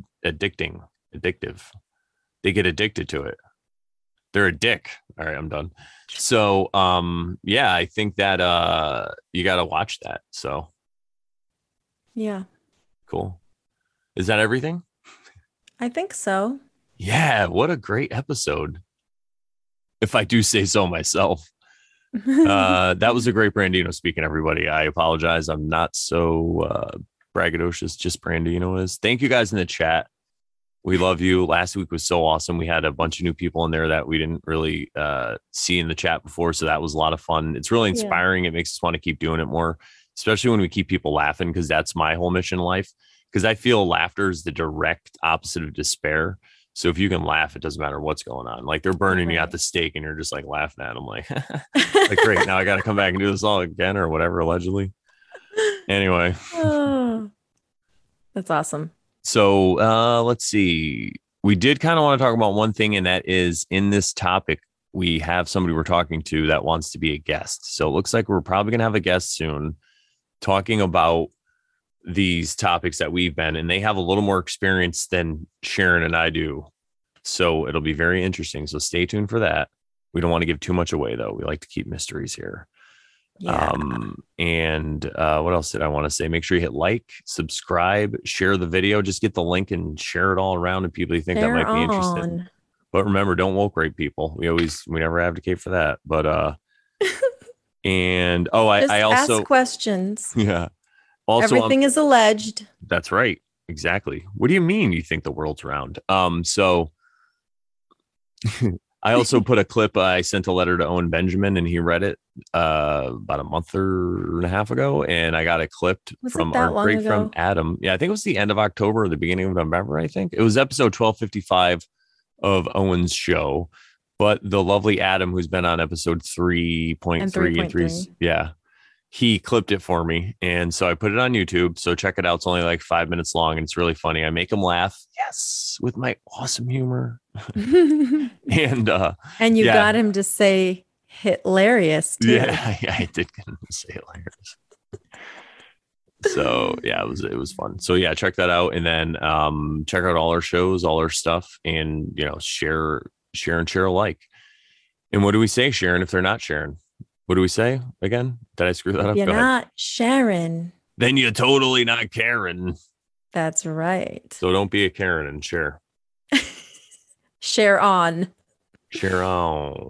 They get addicted to it. They're a dick. All right, I'm done. So, I think that you got to watch that. So, yeah, cool. Is that everything? I think so. Yeah, what a great episode, if I do say so myself. That was a great Brandino speaking, everybody. I apologize. I'm not so braggadocious. Just Brandino is. Thank you guys in the chat. We love you. Last week was so awesome. We had a bunch of new people in there that we didn't really see in the chat before. So that was a lot of fun. It's really inspiring. Yeah. It makes us want to keep doing it more, especially when we keep people laughing, because that's my whole mission in life. Because I feel laughter is the direct opposite of despair. So if you can laugh, it doesn't matter what's going on. Like they're burning you at the stake and you're just like laughing at them like, like, great. Now I got to come back and do this all again or whatever, allegedly. Anyway. Oh, that's awesome. So let's see. We did kind of want to talk about one thing, and that is in this topic, we have somebody we're talking to that wants to be a guest. So it looks like we're probably going to have a guest soon talking about these topics that we've been, and they have a little more experience than Sharon and I do. So it'll be very interesting. So stay tuned for that. We don't want to give too much away, though. We like to keep mysteries here. Yeah. And what else did I want to say? Make sure you hit like, subscribe, share the video. Just get the link and share it all around to people you think that might be interested. But remember, don't woke rape people. We never advocate for that. But and I also ask questions. Yeah. Also, everything is alleged. That's right. Exactly. What do you mean you think the world's round? So I also put a clip. I sent a letter to Owen Benjamin and he read it about a month and a half ago. And I got it clipped from our great friend Adam. Yeah, I think it was the end of October or the beginning of November. I think it was episode 1255 of Owen's show. But the lovely Adam, who's been on episode 3.3 and 3, yeah, he clipped it for me. And so I put it on YouTube. So check it out. It's only like 5 minutes long and it's really funny. I make him laugh. Yes. With my awesome humor. and you got him to say hilarious too. Yeah, I did get him to say hilarious. So yeah, it was fun. So yeah, check that out. And then check out all our shows, all our stuff, and share and share alike. And what do we say, Sharon, if they're not sharing? What do we say again? Did I screw that up? You're not Sharon. Then you're totally not Karen. That's right. So don't be a Karen and share. Share on. Share on.